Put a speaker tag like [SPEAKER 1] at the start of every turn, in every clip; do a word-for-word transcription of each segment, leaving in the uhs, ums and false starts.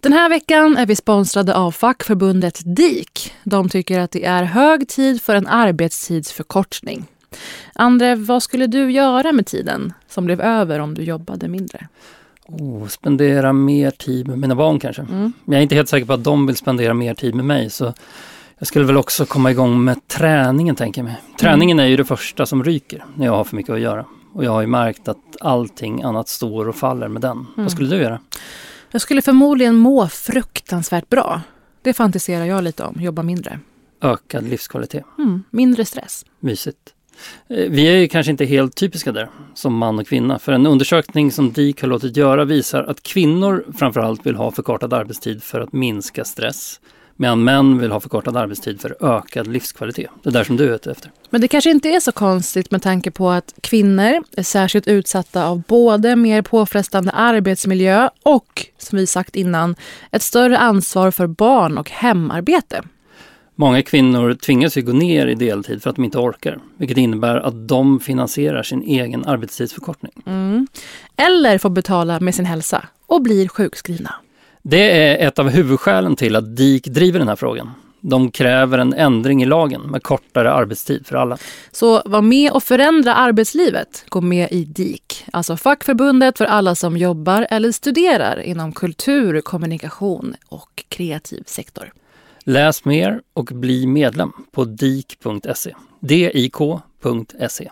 [SPEAKER 1] Den här veckan är vi sponsrade av fackförbundet D I K. De tycker att det är hög tid för en arbetstidsförkortning. Andre, vad skulle du göra med tiden som blev över om du jobbade mindre?
[SPEAKER 2] Oh, spendera mer tid med mina barn kanske. Mm. Men jag är inte helt säker på att de vill spendera mer tid med mig. Så jag skulle väl också komma igång med träningen, tänker jag mig. Träningen är ju det första som ryker när jag har för mycket att göra. Och jag har ju märkt att allting annat står och faller med den. Mm. Vad skulle du göra?
[SPEAKER 1] Jag skulle förmodligen må fruktansvärt bra. Det fantiserar jag lite om. Jobba mindre.
[SPEAKER 2] Ökad livskvalitet.
[SPEAKER 1] Mm, mindre stress.
[SPEAKER 2] Mysigt. Vi är ju kanske inte helt typiska där som man och kvinna. För en undersökning som D I K har låtit göra visar att kvinnor framförallt vill ha förkortad arbetstid för att minska stress. Medan män vill ha förkortad arbetstid för ökad livskvalitet. Det är där som du är ute efter.
[SPEAKER 1] Men det kanske inte är så konstigt med tanke på att kvinnor är särskilt utsatta av både mer påfrestande arbetsmiljö och, som vi sagt innan, ett större ansvar för barn- och hemarbete.
[SPEAKER 2] Många kvinnor tvingas ju gå ner i deltid för att de inte orkar. Vilket innebär att de finansierar sin egen arbetstidsförkortning.
[SPEAKER 1] Mm. Eller får betala med sin hälsa och blir sjukskrivna.
[SPEAKER 2] Det är ett av huvudskälen till att D I K driver den här frågan. De kräver en ändring i lagen med kortare arbetstid för alla.
[SPEAKER 1] Så var med och förändra arbetslivet. Gå med i D I K, alltså fackförbundet för alla som jobbar eller studerar inom kultur, kommunikation och kreativ sektor.
[SPEAKER 2] Läs mer och bli medlem på dik punkt se. D I K punkt se.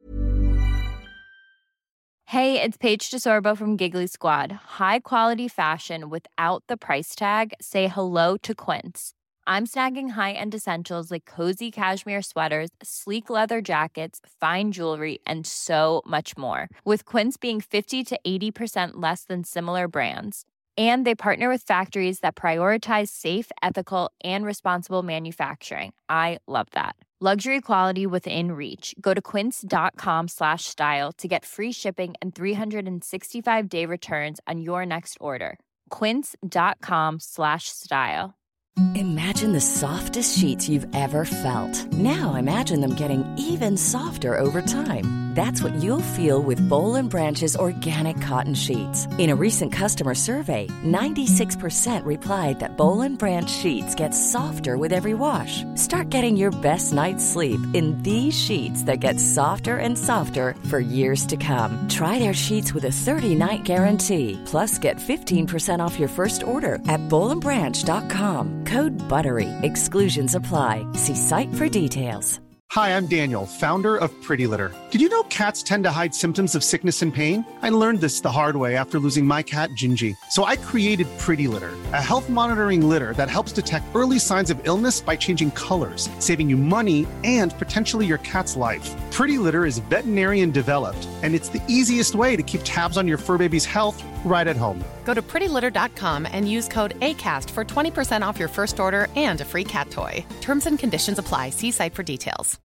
[SPEAKER 3] Hey, it's Paige DeSorbo from Giggly Squad. High quality fashion without the price tag. Say hello to Quince. I'm snagging high-end essentials like cozy cashmere sweaters, sleek leather jackets, fine jewelry, and so much more. With Quince being fifty to eighty percent less than similar brands. And they partner with factories that prioritize safe, ethical, and responsible manufacturing. I love that. Luxury quality within reach. Go to quince.com slash style to get free shipping and three sixty-five day returns on your next order. Quince.com slash style.
[SPEAKER 4] Imagine the softest sheets you've ever felt. Now imagine them getting even softer over time. That's what you'll feel with Boll and Branch's organic cotton sheets. In a recent customer survey, ninety-six percent replied that Boll and Branch sheets get softer with every wash. Start getting your best night's sleep in these sheets that get softer and softer for years to come. Try their sheets with a thirty night guarantee. Plus get fifteen percent off your first order at boll and branch dot com. Code BUTTERY. Exclusions apply. See site for details.
[SPEAKER 5] Hi, I'm Daniel, founder of Pretty Litter. Did you know cats tend to hide symptoms of sickness and pain? I learned this the hard way after losing my cat, Gingy. So I created Pretty Litter, a health monitoring litter that helps detect early signs of illness by changing colors, saving you money and potentially your cat's life. Pretty Litter is veterinarian developed, and it's the easiest way to keep tabs on your fur baby's health right at home.
[SPEAKER 6] Go to pretty litter dot com and use code ACAST for twenty percent off your first order and a free cat toy. Terms and conditions apply. See site for details.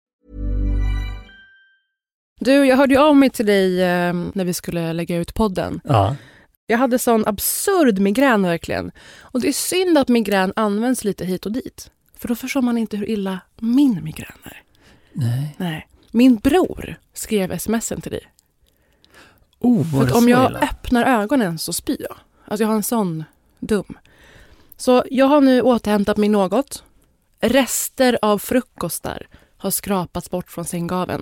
[SPEAKER 1] Du, jag hörde ju av mig till dig eh, när vi skulle lägga ut podden.
[SPEAKER 2] Ja.
[SPEAKER 1] Jag hade sån absurd migrän verkligen. Och det är synd att migrän används lite hit och dit. För då förstår man inte hur illa min migrän är.
[SPEAKER 2] Nej.
[SPEAKER 1] Nej. Min bror skrev sms'en till dig.
[SPEAKER 2] Oh,
[SPEAKER 1] för att om jag öppnar ögonen så spyr jag. Alltså jag har en sån dum. Så jag har nu återhämtat mig något. Rester av frukostar har skrapats bort från sänggaveln.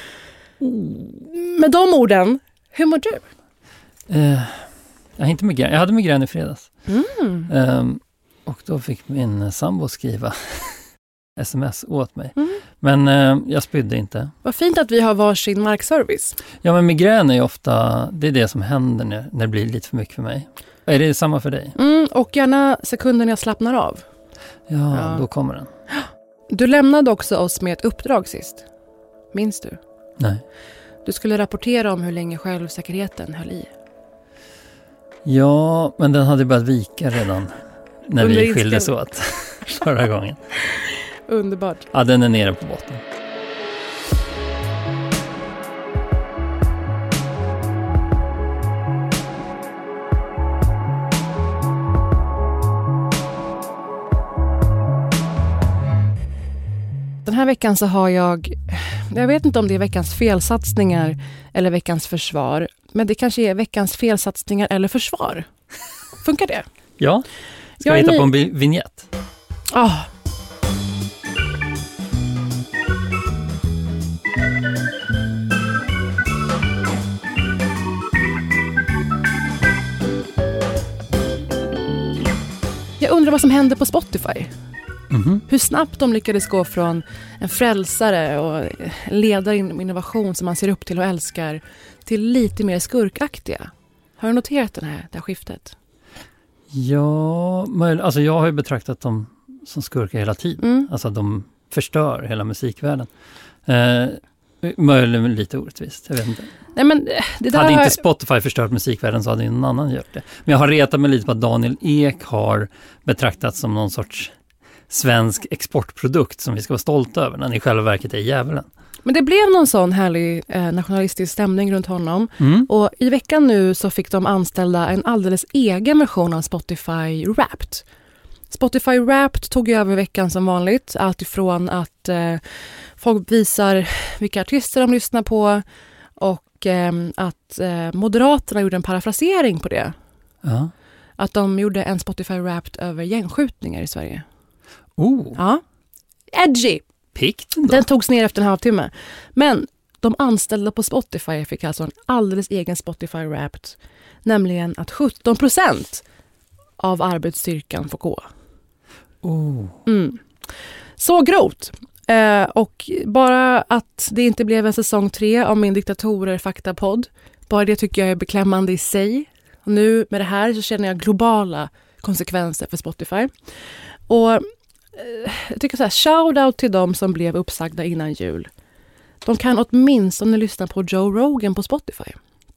[SPEAKER 1] Med de orden, hur mår du?
[SPEAKER 2] Uh, jag har inte migrän. Jag hade migrän i fredags.
[SPEAKER 1] Mm.
[SPEAKER 2] Um, och då fick min sambo skriva sms åt mig.
[SPEAKER 1] Mm.
[SPEAKER 2] Men uh, jag spydde inte.
[SPEAKER 1] Vad fint att vi har varsin markservice.
[SPEAKER 2] Ja, men migrän är ju ofta, det är det som händer när, när det blir lite för mycket för mig. Är det samma för dig?
[SPEAKER 1] Mm, och gärna sekunden jag slappnar av.
[SPEAKER 2] Ja,
[SPEAKER 1] ja,
[SPEAKER 2] då kommer den.
[SPEAKER 1] Du lämnade också oss med ett uppdrag sist. Minns du?
[SPEAKER 2] Nej.
[SPEAKER 1] Du skulle rapportera om hur länge självsäkerheten höll i.
[SPEAKER 2] Ja, men den hade börjat vika redan när
[SPEAKER 1] Under
[SPEAKER 2] vi skildes åt förra gången.
[SPEAKER 1] Underbart.
[SPEAKER 2] Ja, den är nere på botten.
[SPEAKER 1] Den här veckan så har jag, jag vet inte om det är veckans felsatsningar eller veckans försvar, men det kanske är veckans felsatsningar eller försvar. Funkar det?
[SPEAKER 2] Ja, ska
[SPEAKER 1] Jag
[SPEAKER 2] vi
[SPEAKER 1] är
[SPEAKER 2] hitta
[SPEAKER 1] ny-
[SPEAKER 2] på en vi- vignett?
[SPEAKER 1] Oh. Jag undrar vad som hände på Spotify.
[SPEAKER 2] Mhm.
[SPEAKER 1] Hur snabbt de lyckades gå från en frälsare och ledare inom innovation som man ser upp till och älskar till lite mer skurkaktiga. Har du noterat den här, det här skiftet?
[SPEAKER 2] Ja, möj- alltså jag har ju betraktat dem som skurkar hela tiden.
[SPEAKER 1] Mm.
[SPEAKER 2] Alltså de förstör hela musikvärlden. Eh, möjligen lite orättvist, jag vet inte.
[SPEAKER 1] Nej, men det där
[SPEAKER 2] Hade
[SPEAKER 1] har...
[SPEAKER 2] inte Spotify förstört musikvärlden så hade ju någon annan gjort det. Men jag har retat mig lite på att Daniel Ek har betraktats som någon sorts svensk exportprodukt som vi ska vara stolta över, när i själva verket är djävulen.
[SPEAKER 1] Men det blev någon sån härlig eh, nationalistisk stämning runt honom.
[SPEAKER 2] Mm.
[SPEAKER 1] Och i veckan nu så fick de anställda en alldeles egen version av Spotify Wrapped. Spotify Wrapped tog ju över veckan som vanligt. Allt ifrån att eh, folk visar vilka artister de lyssnar på och eh, att eh, Moderaterna gjorde en parafrasering på det.
[SPEAKER 2] Ja.
[SPEAKER 1] Att de gjorde en Spotify Wrapped över gängskjutningar i Sverige.
[SPEAKER 2] Oh,
[SPEAKER 1] Ja, edgy.
[SPEAKER 2] pikt ändå.
[SPEAKER 1] Den togs ner efter en halvtimme. Men de anställda på Spotify fick alltså en alldeles egen Spotify Wrapped. Nämligen att sjutton procent av arbetsstyrkan får gå.
[SPEAKER 2] Oh.
[SPEAKER 1] Mm. Så grovt. Eh, och bara att det inte blev en säsong tre av min diktatorer faktapodd. Bara det tycker jag är beklämmande i sig. Och nu med det här så känner jag globala konsekvenser för Spotify. Och eh, jag tycker så här, shout out till dem som blev uppsagda innan jul. De kan åtminstone lyssna på Joe Rogan på Spotify.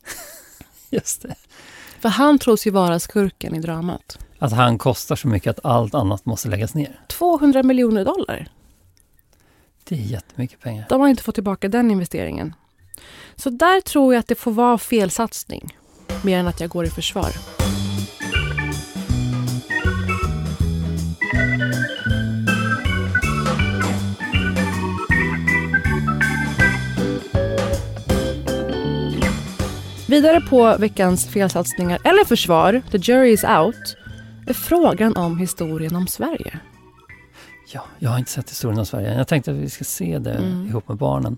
[SPEAKER 2] Just det.
[SPEAKER 1] För han tros ju vara skurken i dramat.
[SPEAKER 2] Att han kostar så mycket att allt annat måste läggas ner.
[SPEAKER 1] tvåhundra miljoner dollar.
[SPEAKER 2] Det är jättemycket pengar.
[SPEAKER 1] De har inte fått tillbaka den investeringen. Så där tror jag att det får vara fel satsning. Mer än att jag går i försvar. Vidare på veckans felsatsningar eller försvar, the jury is out, är frågan om historien om Sverige.
[SPEAKER 2] Ja, jag har inte sett historien om Sverige. Jag tänkte att vi ska se det
[SPEAKER 1] Mm.
[SPEAKER 2] ihop med barnen.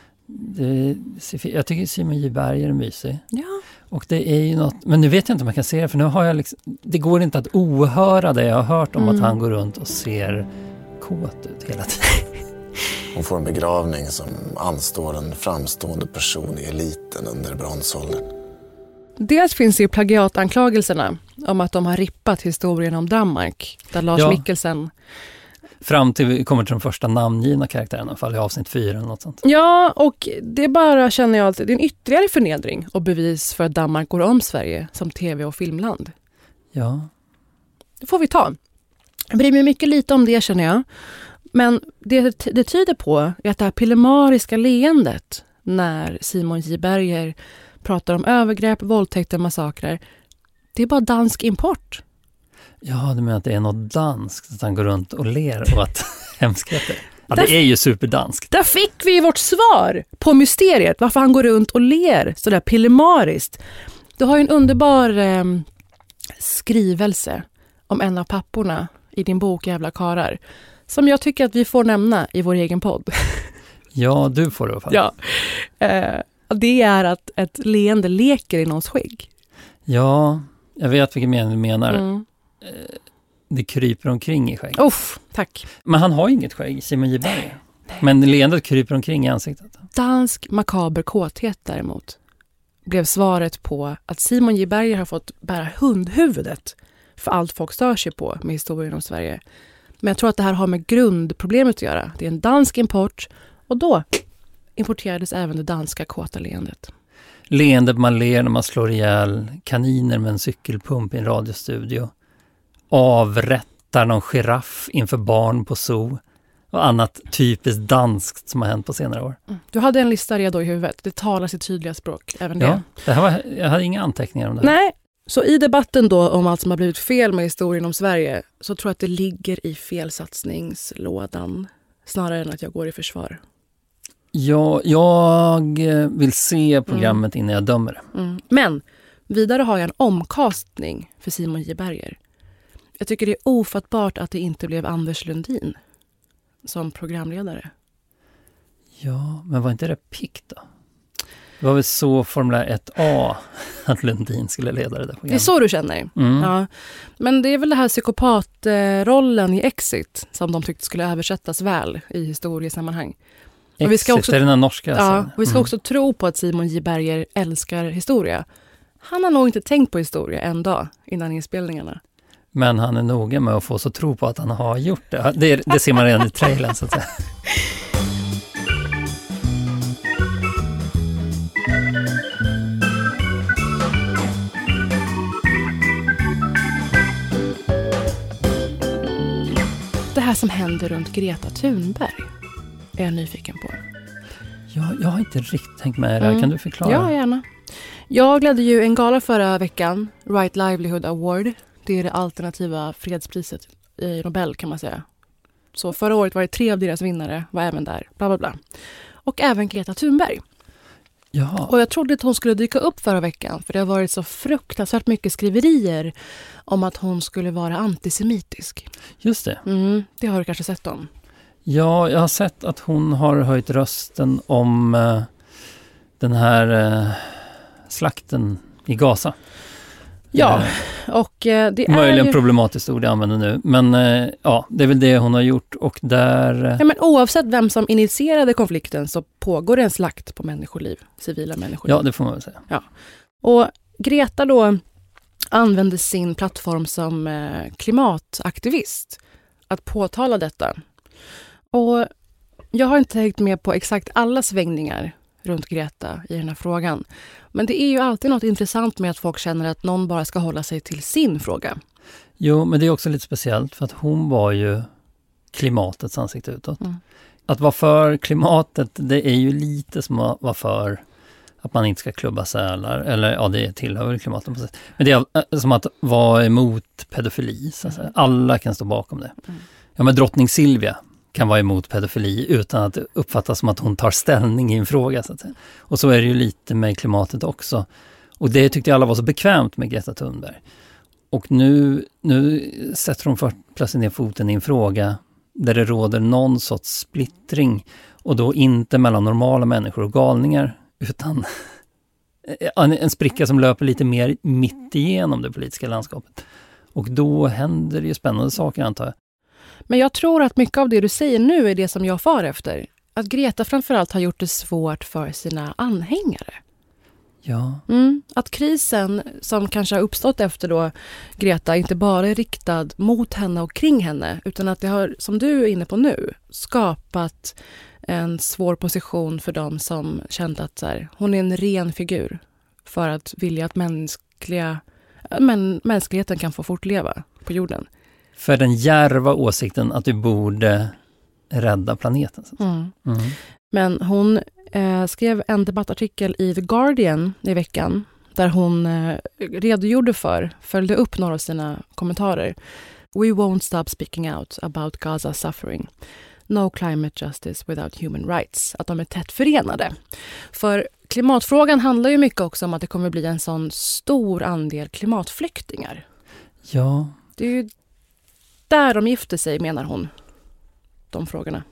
[SPEAKER 2] Det, jag tycker Simon J. Berger är mysig.
[SPEAKER 1] Ja.
[SPEAKER 2] Och det är ju något, men nu vet jag inte om jag kan se det, för nu har jag liksom, det går inte att ohöra det jag har hört om
[SPEAKER 1] Mm.
[SPEAKER 2] att han går runt och ser kåt ut hela tiden.
[SPEAKER 7] Hon får en begravning som anstår en framstående person i eliten under bronsåldern.
[SPEAKER 1] Dels finns det ju plagiatanklagelserna om att de har rippat historien om Danmark. Där Lars
[SPEAKER 2] Ja.
[SPEAKER 1] Mikkelsen...
[SPEAKER 2] Fram till vi kommer till de första namngivna karaktärerna, i alla fall i avsnitt fyra eller något sånt.
[SPEAKER 1] Ja, och det bara känner jag att det är en ytterligare förnedring och bevis för att Danmark går om Sverige som tv- och filmland.
[SPEAKER 2] Ja,
[SPEAKER 1] Det får vi ta. Jag bryr mig mycket lite om det, känner jag. Men det det tyder på är att det här pillemariska leendet när Simon J. Berger pratar om övergrepp, våldtäkter, massakrer, det är bara dansk import.
[SPEAKER 2] ja, du menar att det är något danskt att han går runt och ler och att hemskheter. Ja,
[SPEAKER 1] Där-
[SPEAKER 2] det är ju superdanskt.
[SPEAKER 1] Där fick vi vårt svar på mysteriet varför han går runt och ler så där pillemariskt. Du har ju en underbar eh, skrivelse om en av papporna i din bok Jävla karar som jag tycker att vi får nämna i vår egen podd.
[SPEAKER 2] Ja, du får det i alla fall.
[SPEAKER 1] Ja. Eh, det är att ett leende leker i någons skägg.
[SPEAKER 2] Ja, jag vet vilken mening du menar.
[SPEAKER 1] Mm.
[SPEAKER 2] Det kryper omkring i skägg.
[SPEAKER 1] Uff, tack.
[SPEAKER 2] Men han har ju inget skägg, Simon J. Berger. Men leendet kryper omkring i ansiktet.
[SPEAKER 1] Dansk makaber kåthet däremot blev svaret på att Simon J. Berger har fått bära hundhuvudet för allt folk stör sig på med historien om Sverige. Men jag tror att det här har med grundproblemet att göra. Det är en dansk import och då importerades även det danska kåta leendet.
[SPEAKER 2] Leendet man ler när man slår ihjäl kaniner med en cykelpump i en radiostudio. Avrättar någon giraff inför barn på zoo. Och annat typiskt danskt som har hänt på senare år.
[SPEAKER 1] Du hade en lista redo i huvudet. Det talar sitt tydliga språk, även det.
[SPEAKER 2] Ja, det här var, jag hade inga anteckningar om det här.
[SPEAKER 1] Nej, så i debatten då om allt som har blivit fel med historien om Sverige så tror jag att det ligger i felsatsningslådan snarare än att jag går i försvar.
[SPEAKER 2] Ja, jag vill se programmet innan jag dömer det.
[SPEAKER 1] Mm. Men vidare har jag en omkastning för Simon J. Berger.
[SPEAKER 8] Jag tycker det är ofattbart att det inte blev Anders Lundin som programledare.
[SPEAKER 2] Ja, men var inte det pick då? Det var väl så Formel ett A att Lundin skulle leda det där programmet.
[SPEAKER 8] Det är så du känner?
[SPEAKER 2] Mm.
[SPEAKER 8] Ja. Men det är väl det här psykopatrollen i Exit som de tyckte skulle översättas väl i historiesammanhang.
[SPEAKER 2] Exit, vi ska också, är den här norska?
[SPEAKER 8] Ja,
[SPEAKER 2] alltså.
[SPEAKER 8] och vi ska
[SPEAKER 2] mm.
[SPEAKER 8] också tro på att Simon J. Berger älskar historia. Han har nog inte tänkt på historia en dag innan inspelningarna.
[SPEAKER 2] Men han är noga med att få så tro på att han har gjort det. Det, det ser man redan i trailern så att säga.
[SPEAKER 8] Det här som händer runt Greta Thunberg är jag nyfiken på.
[SPEAKER 2] Ja, jag har inte riktigt tänkt med det här.
[SPEAKER 8] Mm.
[SPEAKER 2] Kan du förklara?
[SPEAKER 8] Ja, gärna. Jag ledde ju en gala förra veckan, Right Livelihood Award. Det är det alternativa fredspriset i Nobel kan man säga. Så förra året var det tre av deras vinnare, var även där, bla bla bla. Och även Greta Thunberg.
[SPEAKER 2] Ja.
[SPEAKER 8] Och jag trodde att hon skulle dyka upp förra veckan, för det har varit så fruktansvärt mycket skriverier om att hon skulle vara antisemitisk.
[SPEAKER 2] Just det.
[SPEAKER 8] Mm, det har du kanske sett om.
[SPEAKER 2] Ja, jag har sett att hon har höjt rösten om uh, den här uh, slakten i Gaza.
[SPEAKER 8] Ja, och uh, det är
[SPEAKER 2] möjligen
[SPEAKER 8] ju...
[SPEAKER 2] problematiskt ord jag använder nu. Men uh, ja, det är väl det hon har gjort. Och där... Uh...
[SPEAKER 8] Ja, men oavsett vem som initierade konflikten så pågår det en slakt på människoliv, civila människoliv.
[SPEAKER 2] Ja, det får man väl säga.
[SPEAKER 8] Ja. Och Greta då använde sin plattform som uh, klimataktivist att påtala detta. Och jag har inte hängt med på exakt alla svängningar runt Greta i den här frågan. Men det är ju alltid något intressant med att folk känner att någon bara ska hålla sig till sin fråga.
[SPEAKER 2] Jo, men det är också lite speciellt för att hon var ju klimatets ansikte utåt. Mm. Att vara för klimatet, det är ju lite som att vara för att man inte ska klubba sälar. Eller ja, det tillhör klimatet på sätt. Men det är som att vara emot pedofili. Så att säga. Alla kan stå bakom det. Mm. Ja, men drottning Silvia kan vara emot pedofili utan att uppfattas som att hon tar ställning i en fråga. Så att säga. Och så är det ju lite med klimatet också. Och det tyckte alla var så bekvämt med Greta Thunberg. Och nu, nu sätter hon för, plötsligt ner foten i en fråga där det råder någon sorts splittring. Och då inte mellan normala människor och galningar utan en spricka som löper lite mer mitt igenom det politiska landskapet. Och då händer det ju spännande saker antar jag.
[SPEAKER 8] Men jag tror att mycket av det du säger nu är det som jag far efter. Att Greta framförallt har gjort det svårt för sina anhängare.
[SPEAKER 2] Ja.
[SPEAKER 8] Mm, att krisen som kanske har uppstått efter då Greta inte bara är riktad mot henne och kring henne. Utan att det har, som du är inne på nu, skapat en svår position för dem som kände att så här, hon är en ren figur. För att vilja att mänskliga, men, mänskligheten kan få fortleva på jorden.
[SPEAKER 2] För den djärva åsikten att du borde rädda planeten. Så.
[SPEAKER 8] Mm.
[SPEAKER 2] Mm.
[SPEAKER 8] Men hon eh, skrev en debattartikel i The Guardian i veckan där hon eh, redogjorde för, följde upp några av sina kommentarer. We won't stop speaking out about Gaza suffering. No climate justice without human rights. Att de är tätt förenade. För klimatfrågan handlar ju mycket också om att det kommer bli en sån stor andel klimatflyktingar.
[SPEAKER 2] Ja.
[SPEAKER 8] Det är ju där de gifter sig, menar hon. De frågorna.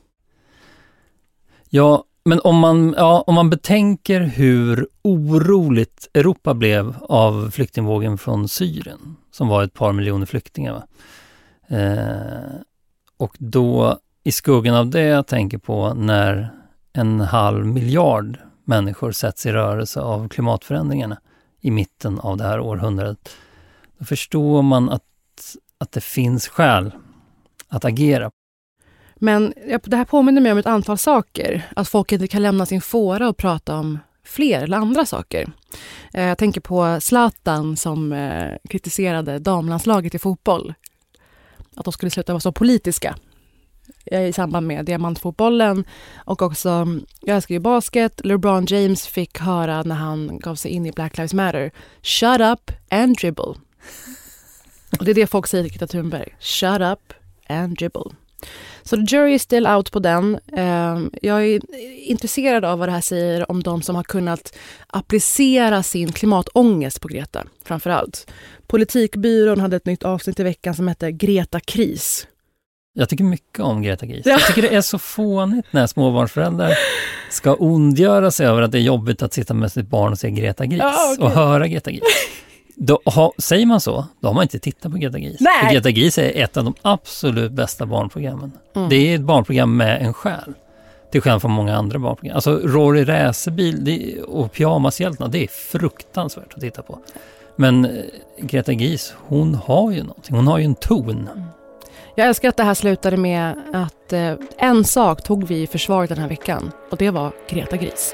[SPEAKER 2] Ja, men om man, ja, om man betänker hur oroligt Europa blev av flyktingvågen från Syrien, som var ett par miljoner flyktingar. Va? Eh, och då i skuggan av det jag tänker på när en halv miljard människor sätts i rörelse av klimatförändringarna i mitten av det här århundradet, då förstår man att, att det finns skäl att agera.
[SPEAKER 8] Men det här påminner mig om ett antal saker. Att folk inte kan lämna sin fåra och prata om fler eller andra saker. Jag tänker på Zlatan som kritiserade damlandslaget i fotboll. Att de skulle sluta vara så politiska i samband med diamantfotbollen. Och också, jag älskar ju basket. LeBron James fick höra när han gav sig in i Black Lives Matter. Shut up and dribble. Och det är det folk säger till Greta Thunberg. Shut up and dribble. Så the jury is still out på den. Jag är intresserad av vad det här säger om de som har kunnat applicera sin klimatångest på Greta, framförallt. Politikbyrån hade ett nytt avsnitt i veckan som heter Greta Kris.
[SPEAKER 2] Jag tycker mycket om Greta Gris. Ja. Jag tycker det är så fånigt när småbarnsföräldrar ska ondgöra sig över att det är jobbigt att sitta med sitt barn och se Greta Gris. Ja, okay. Och höra Greta Gris. Då, ha, säger man så, då har man inte tittat på Greta Gris. För Greta Gris är ett av de absolut bästa barnprogrammen. Mm. Det är ett barnprogram med en själ. Till skillnad från många andra barnprogram. Alltså Rory Racerbil det, och Pyjamashjältarna, det är fruktansvärt att titta på. Men Greta Gris, hon har ju någonting. Hon har ju en ton. Mm.
[SPEAKER 8] Jag älskar att det här slutade med att eh, en sak tog vi i försvaret den här veckan. Och det var Greta Gris.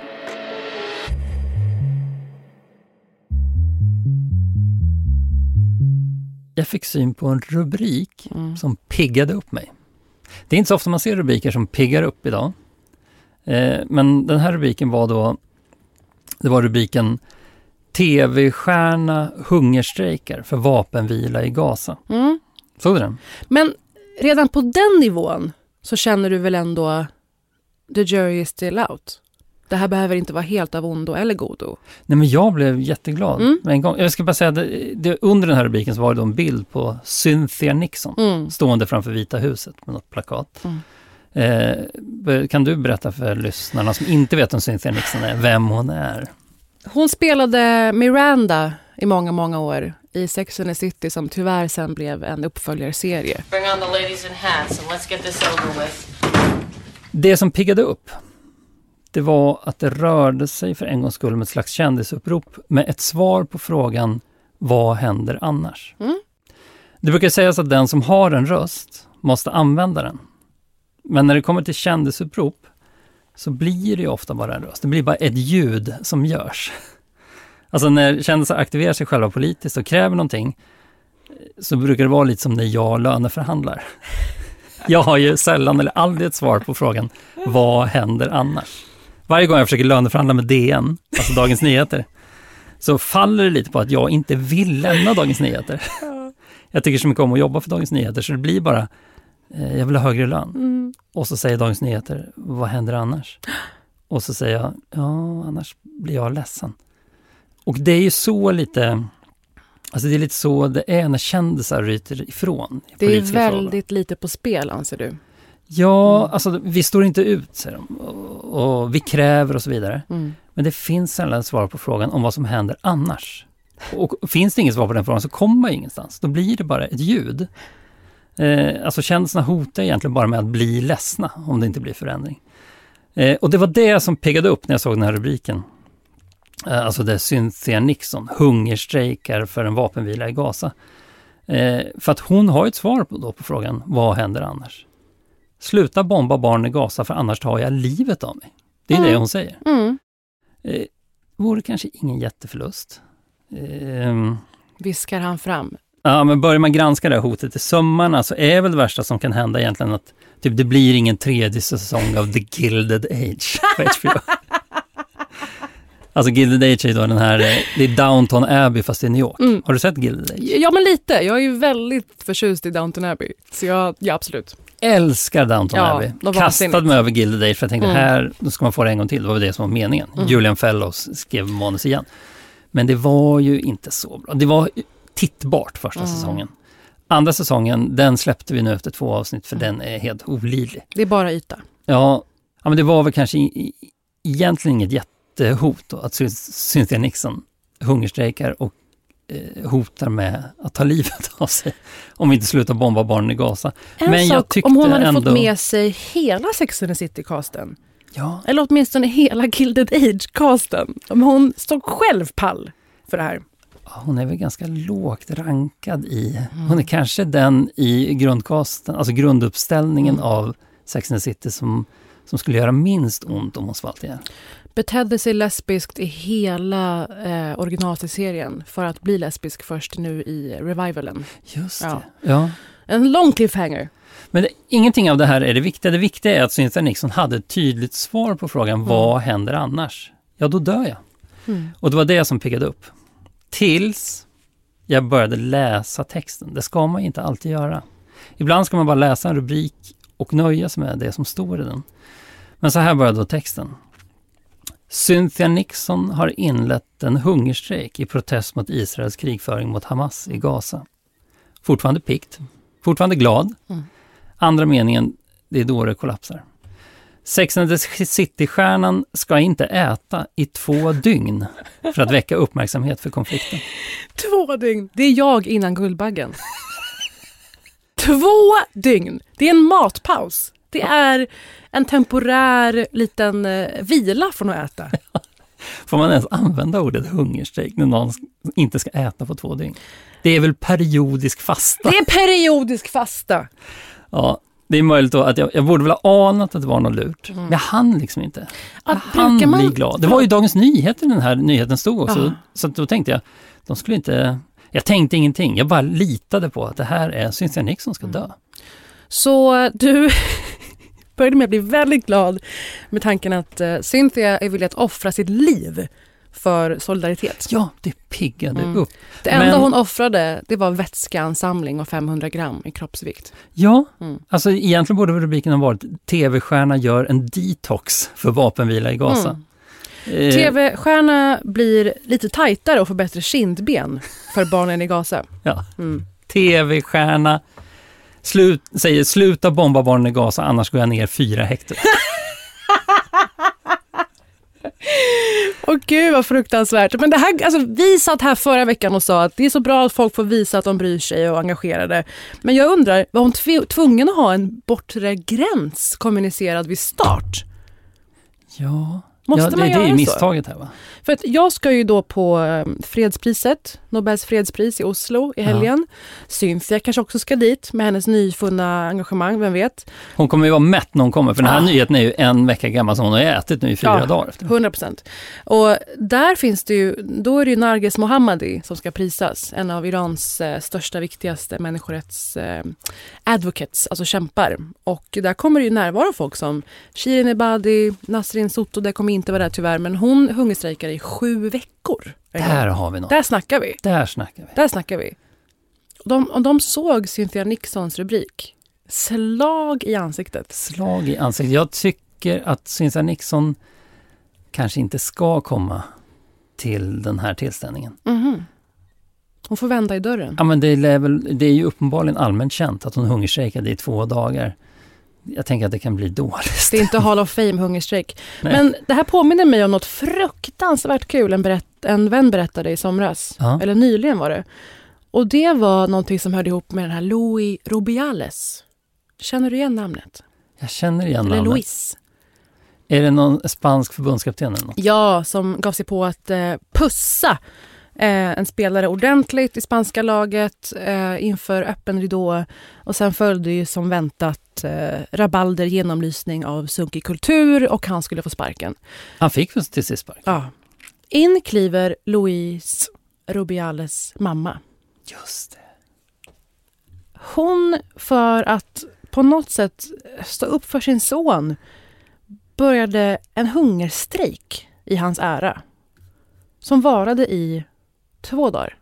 [SPEAKER 2] Jag fick syn på en rubrik mm. som piggade upp mig. Det är inte så ofta man ser rubriker som piggar upp idag. Eh, men den här rubriken var då, det var rubriken T V-stjärna hungerstrejkar för vapenvila i Gaza. Mm. Såg du den?
[SPEAKER 8] Men redan på den nivån så känner du väl ändå the jury is still out. Det här behöver inte vara helt av ondo eller godo.
[SPEAKER 2] Nej, men jag blev jätteglad mm. en gång. Jag ska bara säga, det, det, under den här rubriken så var det då en bild på Cynthia Nixon mm. stående framför Vita huset med något plakat. Mm. Eh, kan du berätta för lyssnarna som inte vet om Cynthia Nixon är, vem hon är?
[SPEAKER 8] Hon spelade Miranda i många, många år i Sex and the City som tyvärr sen blev en uppföljarserie.
[SPEAKER 9] Bring on the ladies in hats and let's get this over with.
[SPEAKER 2] Det som piggade upp, det var att det rörde sig för en gångs skull med ett slags kändisupprop med ett svar på frågan vad händer annars? Mm. Det brukar sägas att den som har en röst måste använda den. Men när det kommer till kändisupprop så blir det ju ofta bara en röst. Det blir bara ett ljud som görs. Alltså när kändisar aktiverar sig själva politiskt och kräver någonting så brukar det vara lite som när jag löneförhandlar. Jag har ju sällan eller aldrig ett svar på frågan vad händer annars? Varje gång jag försöker löneförhandla med D N, alltså Dagens Nyheter, så faller det lite på att jag inte vill lämna Dagens Nyheter. Jag tycker så mycket om att jobba för Dagens Nyheter så det blir bara, eh, jag vill ha högre lön. Mm. Och så säger Dagens Nyheter, vad händer annars? Och så säger jag, ja annars blir jag ledsen. Och det är ju så lite, alltså det är lite så det är när kändisar ryter ifrån.
[SPEAKER 8] Det är väldigt frågor. Lite på spel, anser du?
[SPEAKER 2] Ja, mm. alltså vi står inte ut, säger de, och, och vi kräver och så vidare. Mm. Men det finns sällan svar på frågan om vad som händer annars. Och, och finns det inget svar på den frågan så kommer man ingenstans. Då blir det bara ett ljud. Eh, alltså kändisarna hotar egentligen bara med att bli ledsna om det inte blir förändring. Eh, och det var det som peggade upp när jag såg den här rubriken. Eh, alltså det är Cynthia Nixon, hungerstrejkar för en vapenvila i Gaza. Eh, för att hon har ett svar på, då på frågan, vad händer annars? Sluta bomba barn i Gaza för annars tar jag livet av mig. Det är mm. det hon säger. Mm. Eh, vore kanske ingen jätteförlust. Eh,
[SPEAKER 8] Viskar han fram.
[SPEAKER 2] Ja, men börjar man granska det här hotet i sömmarna så är väl det värsta som kan hända egentligen att typ, det blir ingen tredje säsong av The Gilded Age på H B O. Alltså Gilded Age är då den här, det är Downton Abbey fast i New York. Mm. Har du sett Gilded Age?
[SPEAKER 8] Ja, men lite. Jag är ju väldigt förtjust i Downton Abbey. Så jag, ja, absolut.
[SPEAKER 2] Älskar Downton ja, Abbey. Kastade mig över Gilded Age för jag tänkte, mm. här, då ska man få det en gång till. Det var det som var meningen. Mm. Julian Fellows skrev manus igen. Men det var ju inte så bra. Det var tittbart första mm. säsongen. Andra säsongen, den släppte vi nu efter två avsnitt för mm. den är helt olidlig.
[SPEAKER 8] Det är bara yta.
[SPEAKER 2] Ja, ja men det var väl kanske i, i, egentligen inget jättehot då, att Cynthia Nixon hungerstrejkar och eh, hotar med att ta livet av sig om vi inte slutar bomba barnen i Gaza.
[SPEAKER 8] En men sak, jag tyckte om hon hade ändå... fått med sig hela Sex and the City-casten.
[SPEAKER 2] Ja.
[SPEAKER 8] Eller åtminstone hela Gilded Age-casten. Om hon stod själv pall för det här.
[SPEAKER 2] Hon är väl ganska lågt rankad i, mm. hon är kanske den i grundkasten, alltså grunduppställningen mm. av Sex and the City som, som skulle göra minst ont om hon svalt igen.
[SPEAKER 8] Betedde sig lesbiskt i hela eh, originalserien för att bli lesbisk först nu i revivalen.
[SPEAKER 2] Just det. Ja. Ja.
[SPEAKER 8] En lång cliffhanger.
[SPEAKER 2] Men det, ingenting av det här är det viktiga. Det viktiga är att Cynthia Nixon hade ett tydligt svar på frågan, mm. vad händer annars? Ja, då dör jag. Mm. Och det var det som piggade upp. Tills jag började läsa texten. Det ska man inte alltid göra. Ibland ska man bara läsa en rubrik och nöja sig med det som står i den. Men så här börjar då texten. Cynthia Nixon har inlett en hungerstrejk i protest mot Israels krigföring mot Hamas i Gaza. Fortfarande pikt, fortfarande glad. Mm. Andra meningen, det är då det kollapsar. Sex and the City-stjärnan ska inte äta i två dygn för att väcka uppmärksamhet för konflikten.
[SPEAKER 8] Två dygn? Det är jag innan Guldbaggen. Två dygn! Det är en matpaus. Det är en temporär liten eh, vila från att äta.
[SPEAKER 2] Får man ens använda ordet hungerstrejk när någon inte ska äta på två dygn? Det är väl periodisk fasta?
[SPEAKER 8] Det är periodisk fasta!
[SPEAKER 2] Ja, det är möjligt då att jag, jag borde väl ha anat att det var något lurt. Mm. Men jag hann liksom inte. Jag
[SPEAKER 8] att
[SPEAKER 2] hann
[SPEAKER 8] man...
[SPEAKER 2] bli glad. Det var ju Dagens Nyheter den här nyheten stod också. Ja. Så då tänkte jag, de skulle inte... Jag tänkte ingenting. Jag bara litade på att det här är Cynthia Nixon ska dö.
[SPEAKER 8] Så du började med att bli väldigt glad med tanken att uh, Cynthia är villig att offra sitt liv för solidaritet.
[SPEAKER 2] Ja, det piggade mm. upp.
[SPEAKER 8] Det enda Men... hon offrade, det var vätskeansamling och femhundra gram i kroppsvikt.
[SPEAKER 2] Ja, mm. alltså egentligen borde rubriken ha varit T V-stjärna gör en detox för vapenvila i Gaza. Mm.
[SPEAKER 8] Eh... T V-stjärna blir lite tajtare och får bättre kindben för barnen i Gaza.
[SPEAKER 2] Ja, mm. T V-stjärna slut, säger sluta bomba barnen i Gaza, annars går jag ner fyra hektar.
[SPEAKER 8] Åh gud vad fruktansvärt. Men det här, alltså, vi satt här förra veckan och sa att det är så bra att folk får visa att de bryr sig och engagerade. Men jag undrar, var hon tv- tvungen att ha en bortre gräns kommunicerad vid start?
[SPEAKER 2] Ja,
[SPEAKER 8] Måste
[SPEAKER 2] ja det,
[SPEAKER 8] man
[SPEAKER 2] det är ju
[SPEAKER 8] misstaget
[SPEAKER 2] så? Här va?
[SPEAKER 8] För att jag ska ju då på fredspriset, Nobels fredspris i Oslo i helgen. Ja. Cynthia kanske också ska dit med hennes nyfunna engagemang, vem vet.
[SPEAKER 2] Hon kommer ju vara mätt när hon kommer, för den här ah. nyheten är ju en vecka gammal som hon har ätit nu i fyra
[SPEAKER 8] ja,
[SPEAKER 2] dagar efter.
[SPEAKER 8] hundra procent. Och där finns det ju, då är det ju Narges Mohammadi som ska prisas. En av Irans eh, största, viktigaste människorätts eh, advocates, alltså kämpar. Och där kommer det ju närvara folk som Shirin Ebadi, Nasrin Soto, det kommer inte vara där tyvärr, men hon hungerstrejkar i sju veckor.
[SPEAKER 2] Där har vi något.
[SPEAKER 8] Där snackar vi.
[SPEAKER 2] Där snackar vi.
[SPEAKER 8] Där snackar vi. De, och de såg Cynthia Nixons rubrik. Slag i ansiktet.
[SPEAKER 2] Slag i ansiktet. Jag tycker att Cynthia Nixon kanske inte ska komma till den här tillställningen.
[SPEAKER 8] Mm-hmm. Hon får vända i dörren.
[SPEAKER 2] Ja, men det är, väl, det är ju uppenbarligen allmänt känt att hon hungerstrejkade i två dagar. Jag tänker att det kan bli dåligt.
[SPEAKER 8] Det är inte Hall of Fame hungerstrejk. Men det här påminner mig om något fruktansvärt kul en, berätt, en vän berättade i somras. Ja. Eller nyligen var det. Och det var någonting som hörde ihop med den här Louis Rubiales. Känner du igen namnet?
[SPEAKER 2] Jag känner igen
[SPEAKER 8] eller
[SPEAKER 2] namnet.
[SPEAKER 8] Luis.
[SPEAKER 2] Är det någon spansk förbundskapten eller något?
[SPEAKER 8] Ja, som gav sig på att eh, pussa Eh, en spelare ordentligt i spanska laget eh, inför öppen ridå, och sen följde ju som väntat eh, rabalder, genomlysning av sunkig kultur, och han skulle få sparken.
[SPEAKER 2] Han fick till sist sparken.
[SPEAKER 8] Ja. In kliver Louise Rubiales mamma.
[SPEAKER 2] Just det.
[SPEAKER 8] Hon, för att på något sätt stå upp för sin son, började en hungerstrejk i hans ära som varade i två dagar.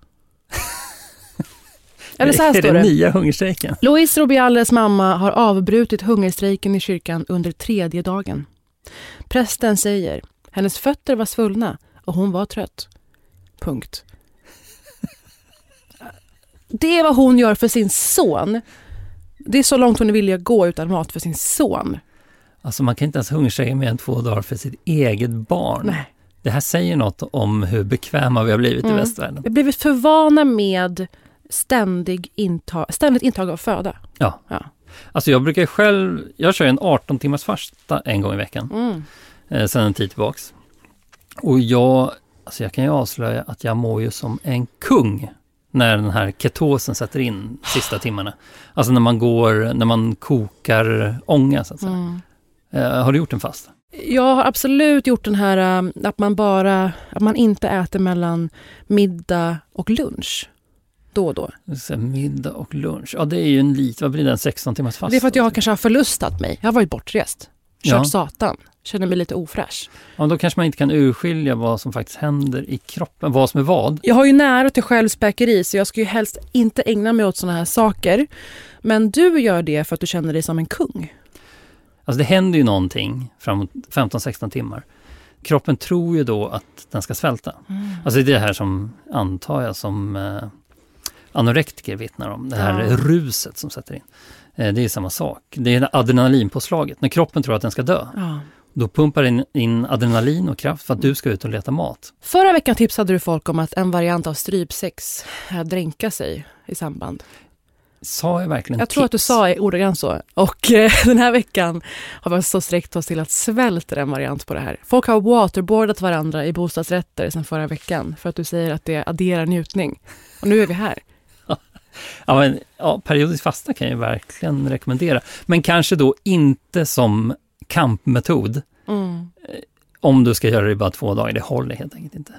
[SPEAKER 8] Eller så här står det.
[SPEAKER 2] Är det nya hungerstrejken?
[SPEAKER 8] Louise Rubiales mamma har avbrutit hungerstrejken i kyrkan under tredje dagen. Prästen säger, hennes fötter var svullna och hon var trött. Punkt. Det är vad hon gör för sin son. Det är så långt hon vill gå utan mat för sin son.
[SPEAKER 2] Alltså man kan inte ens hungerstrejka mer än två dagar för sitt eget barn.
[SPEAKER 8] Nej.
[SPEAKER 2] Det här säger något om hur bekväma vi har blivit mm. i västvärlden.
[SPEAKER 8] Vi har blivit för vana med ständig intag, ständigt intag av föda.
[SPEAKER 2] Ja. ja. Alltså jag brukar själv, jag kör en arton timmars fasta en gång i veckan. Mm. Eh, sedan en tid tillbaks. Och jag, alltså jag kan ju avslöja att jag mår ju som en kung när den här ketosen sätter in sista timmarna. Alltså när man går, när man kokar ånga så att säga. Mm. Eh, har du gjort en fasta?
[SPEAKER 8] Jag har absolut gjort den här att man bara att man inte äter mellan middag och lunch då och då.
[SPEAKER 2] Så middag och lunch. Ja, det är ju en lite, vad blir det, en sexton timmars fast?
[SPEAKER 8] Det är för att jag kanske har förlustat mig. Jag har varit bortrest. Kört ja. satan. Känner mig lite ofräsch.
[SPEAKER 2] Ja, då kanske man inte kan urskilja vad som faktiskt händer i kroppen, vad som är vad.
[SPEAKER 8] Jag har ju nära till självspäkeri, så jag ska ju helst inte ägna mig åt såna här saker. Men du gör det för att du känner dig som en kung.
[SPEAKER 2] Alltså det händer ju någonting framåt femton sexton timmar. Kroppen tror ju då att den ska svälta. Mm. Alltså det är det här som antar jag som eh, anorektiker vittnar om. Det här ja. ruset som sätter in. Eh, det är samma sak. Det är adrenalinpåslaget. När kroppen tror att den ska dö. Ja. Då pumpar in, in adrenalin och kraft för att du ska ut och leta mat.
[SPEAKER 8] Förra veckan tipsade du folk om att en variant av strypsex är att dränka sig i samband.
[SPEAKER 2] Sa jag verkligen
[SPEAKER 8] Jag
[SPEAKER 2] tips?
[SPEAKER 8] tror att du sa ordagrant så. Och eh, den här veckan har vi så sträckt oss till att svälta en variant på det här. Folk har waterboardat varandra i bostadsrätter sedan förra veckan för att du säger att det adderar njutning. Och nu är vi här.
[SPEAKER 2] Ja, men, ja, periodisk fasta kan jag verkligen rekommendera. Men kanske då inte som kampmetod. Mm. Om du ska göra det i bara två dagar. Det håller helt enkelt inte.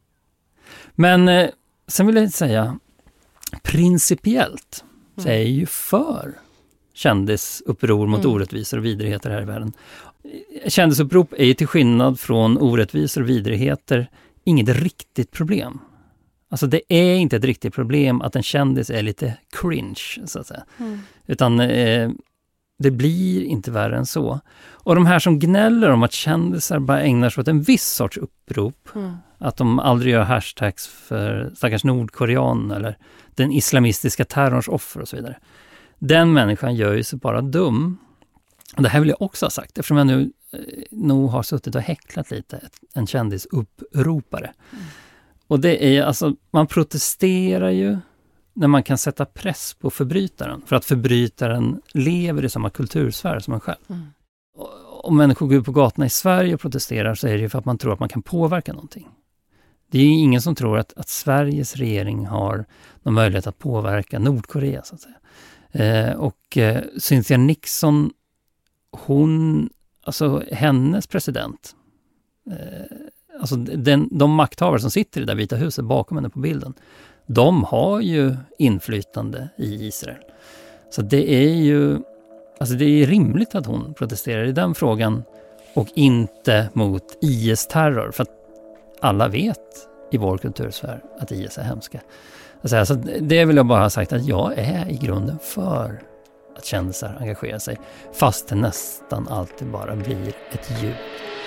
[SPEAKER 2] Men eh, sen vill jag säga principiellt så är jag ju för kändisuppror mot mm. orättvisor och vidrigheter här i världen. Kändisupprop är till skillnad från orättvisor och vidrigheter inget riktigt problem. Alltså det är inte ett riktigt problem att en kändis är lite cringe så att säga. Mm. Utan eh, det blir inte värre än så. Och de här som gnäller om att kändisar bara ägnar sig åt en viss sorts upprop. Mm. Att de aldrig gör hashtags för stackars Nordkorean eller den islamistiska terrorns offer och så vidare. Den människan gör ju sig bara dum. Och det här vill jag också ha sagt eftersom jag nu eh, nog har suttit och häcklat lite en kändisuppropare. Mm. Och det är alltså, man protesterar ju när man kan sätta press på förbrytaren. För att förbrytaren lever i samma kultursfär som man själv. Mm. Om människor går ut på gatorna i Sverige och protesterar så är det ju för att man tror att man kan påverka någonting. Det är ju ingen som tror att, att Sveriges regering har någon möjlighet att påverka Nordkorea så att säga. Eh, och eh, Cynthia Nixon, hon, alltså hennes president, eh, alltså den, de makthavare som sitter i det där Vita huset bakom henne på bilden, de har ju inflytande i Israel. Så det är ju, alltså det är rimligt att hon protesterar i den frågan och inte mot I S-terror. För att alla vet i vår kultursfär att I S är hemska. Alltså, alltså det vill jag bara ha sagt att jag är i grunden för att kändisar engagerar sig. Fast det nästan alltid bara blir ett ljud.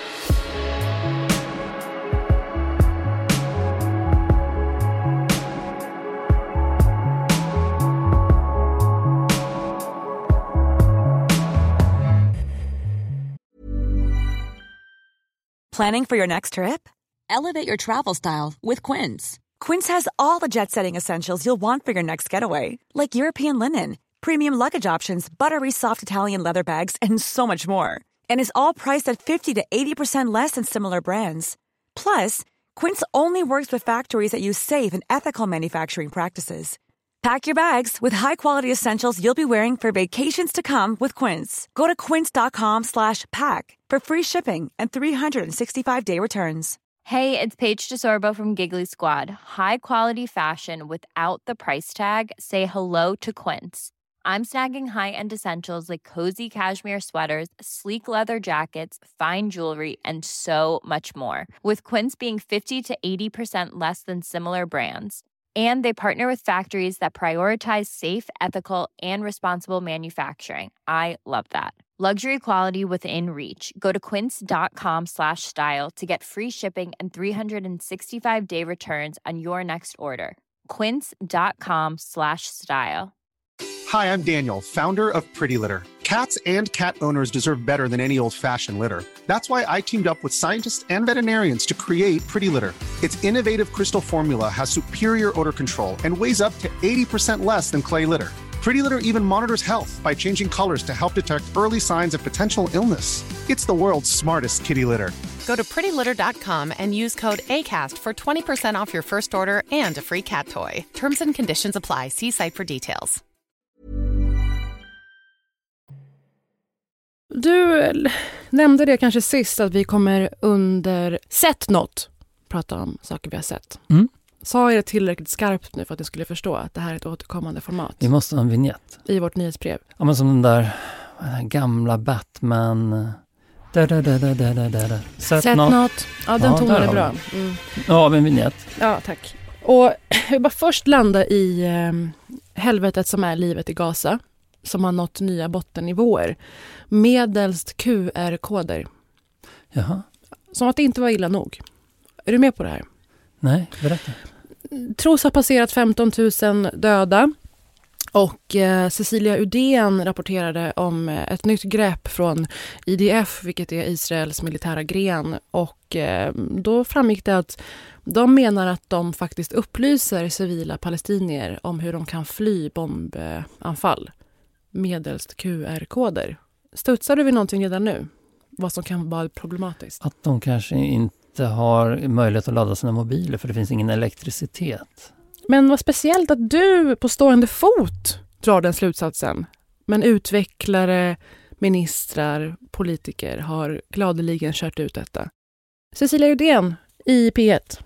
[SPEAKER 10] Planning for your next trip? Elevate your travel style with Quince. Quince has all the jet-setting essentials you'll want for your next getaway, like European linen, premium luggage options, buttery soft Italian leather bags, and so much more. And is all priced at fifty to eighty percent less than similar brands. Plus, Quince only works with factories that use safe and ethical manufacturing practices. Pack your bags with high-quality essentials you'll be wearing for vacations to come with Quince. Go to quince.com slash pack for free shipping and three sixty-five day returns.
[SPEAKER 3] Hey, it's Paige DeSorbo from Giggly Squad. High quality fashion without the price tag. Say hello to Quince. I'm snagging high-end essentials like cozy cashmere sweaters, sleek leather jackets, fine jewelry, and so much more. With Quince being fifty to eighty percent less than similar brands. And they partner with factories that prioritize safe, ethical, and responsible manufacturing. I love that. Luxury quality within reach. Go to quince.com slash style to get free shipping and three sixty-five day returns on your next order. Quince.com slash style.
[SPEAKER 5] Hi, I'm Daniel, founder of Pretty Litter. Cats and cat owners deserve better than any old-fashioned litter. That's why I teamed up with scientists and veterinarians to create Pretty Litter. Its innovative crystal formula has superior odor control and weighs up to eighty percent less than clay litter. Pretty Litter even monitors health by changing colors to help detect early signs of potential illness. It's the world's smartest kitty litter.
[SPEAKER 6] Go to pretty litter dot com and use code ACAST for twenty percent off your first order and a free cat toy. Terms and conditions apply. See site for details.
[SPEAKER 8] Du nämnde det kanske sist att vi kommer under sett något prata om saker vi har sett. Mm. Sa jag det tillräckligt skarpt nu för att jag skulle förstå att det här är ett återkommande format?
[SPEAKER 2] Vi måste ha en vignett.
[SPEAKER 8] I vårt nyhetsbrev.
[SPEAKER 2] Ja, men som den där, den där gamla Batman. Da, da, da, da, da, da, da. Sett,
[SPEAKER 8] Sett
[SPEAKER 2] något.
[SPEAKER 8] något. Ja, den ja, tonen är bra. Mm.
[SPEAKER 2] Ja, men en vignett.
[SPEAKER 8] Ja, tack. Och jag vill bara först landa i eh, helvetet som är livet i Gaza. som har nått nya bottennivåer. Medelst Q R-koder.
[SPEAKER 2] Jaha.
[SPEAKER 8] Som att det inte var illa nog. Är du med på det här?
[SPEAKER 2] Nej, berätta.
[SPEAKER 8] Tros har passerat femton tusen döda. Och eh, Cecilia Uddén rapporterade om eh, ett nytt grepp från I D F, vilket är Israels militära gren. Och eh, då framgick det att de menar att de faktiskt upplyser civila palestinier om hur de kan fly bombanfall medelst Q R-koder. Studsar du vid någonting redan nu? Vad som kan vara problematiskt?
[SPEAKER 2] Att de kanske inte har möjlighet att ladda sina mobiler för det finns ingen elektricitet.
[SPEAKER 8] Men vad speciellt att du på stående fot drar den slutsatsen. Men utvecklare, ministrar, politiker har gladeligen kört ut detta. Cecilia Uddén i P ett.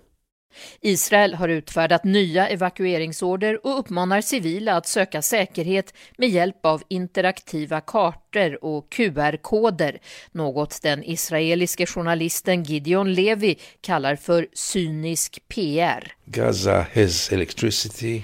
[SPEAKER 11] Israel har utfärdat nya evakueringsorder och uppmanar civila att söka säkerhet med hjälp av interaktiva kartor och Q R-koder, något den israeliske journalisten Gideon Levi kallar för cynisk P R.
[SPEAKER 12] Gaza has electricity,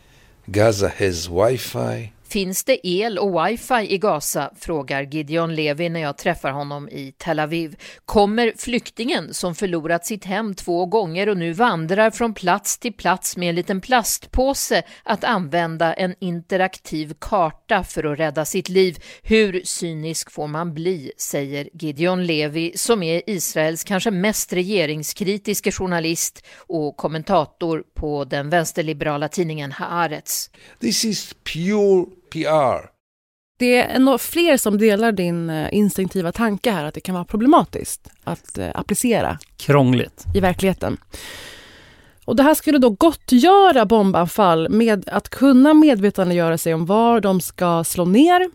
[SPEAKER 12] Gaza has wifi.
[SPEAKER 11] Finns det el och wifi i Gaza, frågar Gideon Levi när jag träffar honom i Tel Aviv. Kommer flyktingen som förlorat sitt hem två gånger och nu vandrar från plats till plats med en liten plastpåse att använda en interaktiv karta för att rädda sitt liv? Hur cynisk får man bli, säger Gideon Levi, som är Israels kanske mest regeringskritiska journalist och kommentator på den vänsterliberala tidningen Haaretz.
[SPEAKER 12] This is pure P R.
[SPEAKER 8] Det är nog fler som delar din instinktiva tanke här att det kan vara problematiskt att eh, applicera.
[SPEAKER 2] Krångligt.
[SPEAKER 8] I verkligheten. Och det här skulle då gottgöra bombanfall med att kunna medvetandegöra sig om var de ska slå ner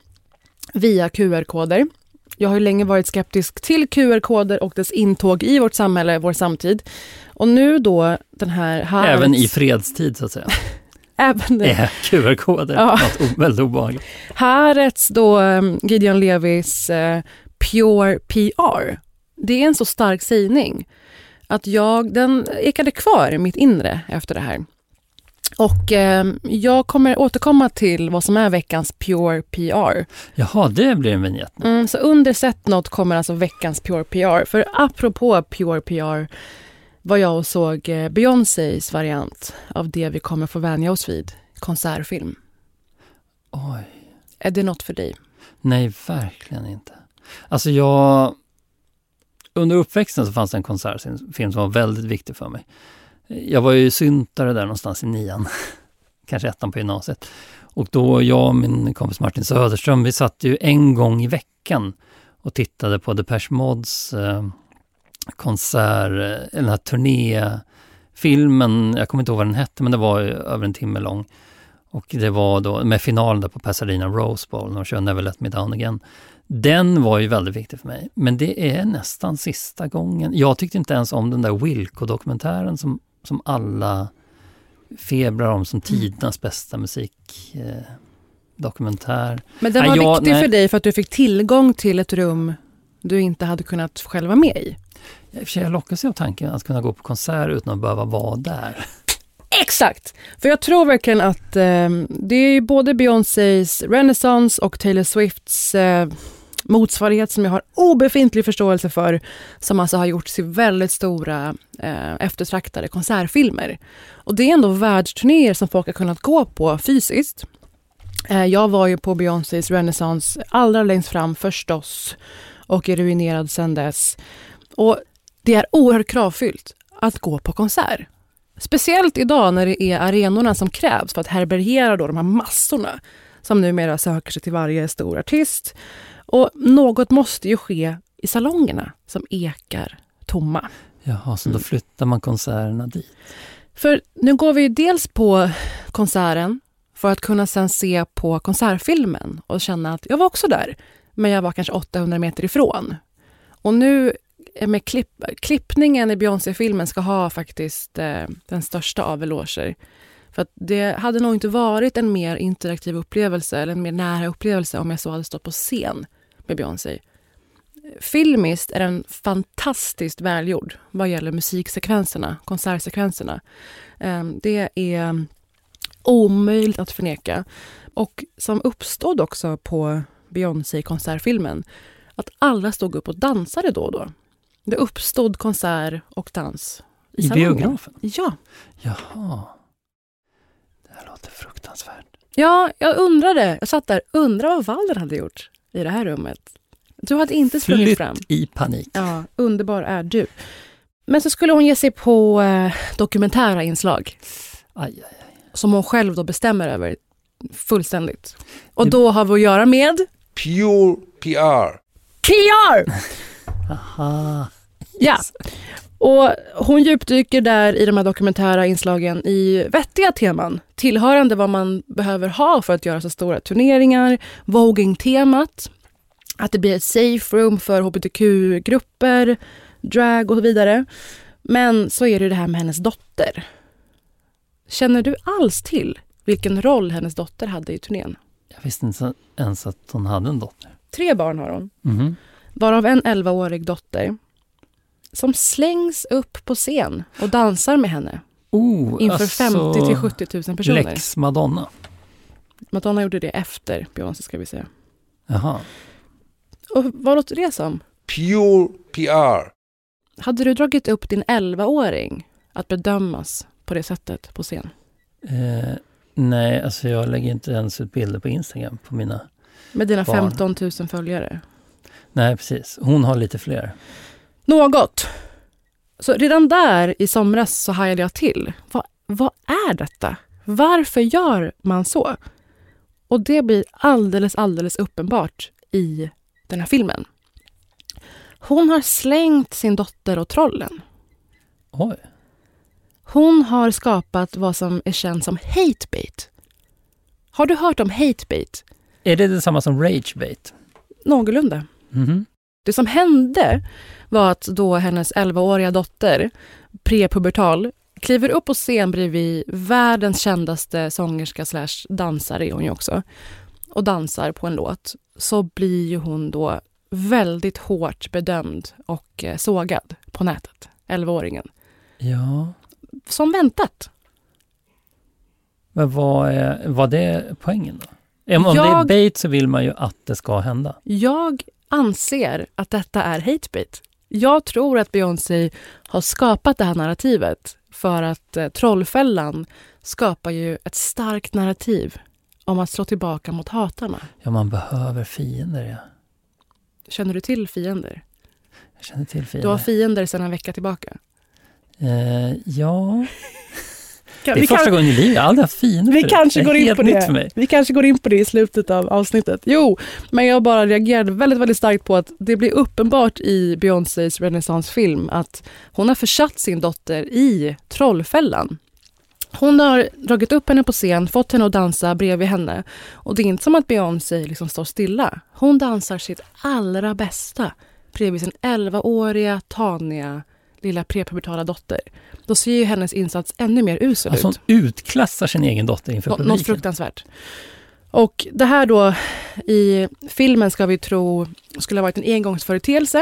[SPEAKER 8] via Q R-koder. Jag har ju länge varit skeptisk till Q R-koder och dess intåg i vårt samhälle, vår samtid. Och nu då den här... Haaretz...
[SPEAKER 2] Även i fredstid så att säga.
[SPEAKER 8] Även det.
[SPEAKER 2] Är Q R-koder. Ja. Något väldigt obehagligt.
[SPEAKER 8] Haaretz då Gideon Levis uh, Pure P R. Det är en så stark sägning att jag, den ekade kvar i mitt inre efter det här. Och eh, jag kommer återkomma till vad som är veckans Pure P R.
[SPEAKER 2] Jaha, det blir en vignett.
[SPEAKER 8] Mm, så under Sett något kommer alltså veckans Pure P R. För apropå Pure P R var jag och såg eh, Beyoncés variant av det vi kommer få vänja oss vid. Konsertfilm.
[SPEAKER 2] Oj.
[SPEAKER 8] Är det något för dig?
[SPEAKER 2] Nej, verkligen inte. Alltså jag... Under uppväxten så fanns det en konsertfilm som var väldigt viktig för mig. Jag var ju syntare där någonstans i nian. Kanske ettan på gymnasiet. Och då jag och min kompis Martin Söderström, vi satt ju en gång i veckan och tittade på Depeche Modes eh, konsert, den här turnéfilmen, jag kommer inte ihåg vad den hette, men det var ju över en timme lång. Och det var då med finalen där på Pasadena Rose Bowl, när de kör Never Let Me Down Again. Den var ju väldigt viktig för mig. Men det är nästan sista gången. Jag tyckte inte ens om den där Wilco-dokumentären som, som alla febrar om som tidernas bästa musikdokumentär. Eh,
[SPEAKER 8] men den var nej, viktig jag, för dig för att du fick tillgång till ett rum du inte hade kunnat själv vara med i.
[SPEAKER 2] Jag lockas av tanken att kunna gå på konsert utan att behöva vara där.
[SPEAKER 8] Exakt! För jag tror verkligen att eh, det är både Beyoncés Renaissance och Taylor Swifts eh, motsvarighet som jag har obefintlig förståelse för, som alltså har gjorts i väldigt stora eh, eftertraktade konsertfilmer. Och det är ändå världsturnéer som folk har kunnat gå på fysiskt. Eh, jag var ju på Beyoncés Renaissance allra längst fram förstås och är ruinerad sedan dess. Och det är oerhört kravfyllt att gå på konsert. Speciellt idag när det är arenorna som krävs för att härbärgera då de här massorna som numera söker sig till varje stor artist. Och något måste ju ske i salongerna som ekar tomma.
[SPEAKER 2] Jaha, så då flyttar man konserterna dit.
[SPEAKER 8] För nu går vi dels på konserten för att kunna sen se på konsertfilmen och känna att jag var också där, men jag var kanske åttahundra meter ifrån. Och nu med klipp, klippningen i Beyoncé-filmen ska ha faktiskt eh, den största av eloger. För att det hade nog inte varit en mer interaktiv upplevelse eller en mer nära upplevelse om jag så hade stått på scen med Beyoncé. Filmiskt är den fantastiskt välgjord vad gäller musiksekvenserna, konsertsekvenserna. Eh, det är omöjligt att förneka. Och som uppstod också på Beyoncé-konsertfilmen. Att alla stod upp och dansade då och då. Det uppstod konsert och dans.
[SPEAKER 2] I, I biografen?
[SPEAKER 8] Ja.
[SPEAKER 2] Jaha. Det här låter fruktansvärt.
[SPEAKER 8] Ja, jag undrade. Jag satt där, undrade vad Walden hade gjort i det här rummet. Du hade inte sprungit fram.
[SPEAKER 2] i panik.
[SPEAKER 8] Ja, underbar är du. Men så skulle hon ge sig på eh, dokumentära inslag.
[SPEAKER 2] Aj, aj, aj.
[SPEAKER 8] Som hon själv då bestämmer över fullständigt. Och det... då har vi att göra med...
[SPEAKER 12] Pure P R.
[SPEAKER 8] P R!
[SPEAKER 2] Aha.
[SPEAKER 8] Ja. Och hon djupdyker där i de här dokumentära inslagen i vettiga teman. Tillhörande vad man behöver ha för att göra så stora turneringar. Voging-temat. Att det blir ett safe room för H B T Q-grupper. Drag och så vidare. Men så är det det här med hennes dotter. Känner du alls till vilken roll hennes dotter hade i turnén?
[SPEAKER 2] Jag visste inte ens att hon hade en dotter.
[SPEAKER 8] Tre barn har hon.
[SPEAKER 2] Mm-hmm.
[SPEAKER 8] Varav en elvaårig dotter. Som slängs upp på scen och dansar med henne.
[SPEAKER 2] Oh,
[SPEAKER 8] inför
[SPEAKER 2] alltså
[SPEAKER 8] femtio till sjuttio tusen personer.
[SPEAKER 2] Lex Madonna.
[SPEAKER 8] Madonna gjorde det efter Beyoncé, ska vi säga.
[SPEAKER 2] Jaha.
[SPEAKER 8] Och vad låter det som?
[SPEAKER 12] Pure P R.
[SPEAKER 8] Hade du dragit upp din elvaåring att bedömas på det sättet på scen?
[SPEAKER 2] Eh, nej, alltså jag lägger inte ens ut bilder på Instagram på mina
[SPEAKER 8] med dina
[SPEAKER 2] barn.
[SPEAKER 8] femton tusen följare?
[SPEAKER 2] Nej, precis. Hon har lite fler.
[SPEAKER 8] Något. Så redan där i somras så hajade jag till. Vad, vad är detta? Varför gör man så? Och det blir alldeles, alldeles uppenbart i den här filmen. Hon har slängt sin dotter och trollen.
[SPEAKER 2] Oj.
[SPEAKER 8] Hon har skapat vad som är känt som hatebait. Har du hört om hatebait?
[SPEAKER 2] Är det detsamma som ragebait?
[SPEAKER 8] Någorlunda.
[SPEAKER 2] Mm-hmm.
[SPEAKER 8] Det som hände var att då hennes elvaåriga dotter, prepubertal, kliver upp på scen bredvid världens kändaste sångerska slash dansare är hon ju också. Och dansar på en låt. Så blir ju hon då väldigt hårt bedömd och eh, sågad på nätet. elvaåringen.
[SPEAKER 2] Ja.
[SPEAKER 8] Som väntat.
[SPEAKER 2] Men vad är, vad är poängen då? Om jag, det är bait så vill man ju att det ska hända.
[SPEAKER 8] Jag anser att detta är hatebait. Jag tror att Beyoncé har skapat det här narrativet för att eh, Trollfällan skapar ju ett starkt narrativ om att slå tillbaka mot hatarna.
[SPEAKER 2] Ja, man behöver fiender, ja.
[SPEAKER 8] Känner du till fiender?
[SPEAKER 2] Jag känner till fiender.
[SPEAKER 8] Du har fiender sedan en vecka tillbaka.
[SPEAKER 2] Eh, ja...
[SPEAKER 8] Kan,
[SPEAKER 2] det är första kan, gången i livet. Jag har aldrig haft fiender.
[SPEAKER 8] Vi kanske, går in på det.
[SPEAKER 2] För mig.
[SPEAKER 8] vi kanske går in på det i slutet av avsnittet. Jo, men jag bara reagerade väldigt, väldigt starkt på att det blir uppenbart i Beyoncés Renaissance-film att hon har försatt sin dotter i Trollfällan. Hon har dragit upp henne på scen, fått henne att dansa bredvid henne. Och det är inte som att Beyoncé liksom står stilla. Hon dansar sitt allra bästa bredvid sin elvaåriga, taniga, lilla prepubertala dotter. Då ser ju hennes insats ännu mer usel
[SPEAKER 2] alltså
[SPEAKER 8] ut.
[SPEAKER 2] Hon utklassar sin egen dotter inför publiken.
[SPEAKER 8] Något fruktansvärt. Och det här då i filmen ska vi tro skulle ha varit en engångsföreteelse.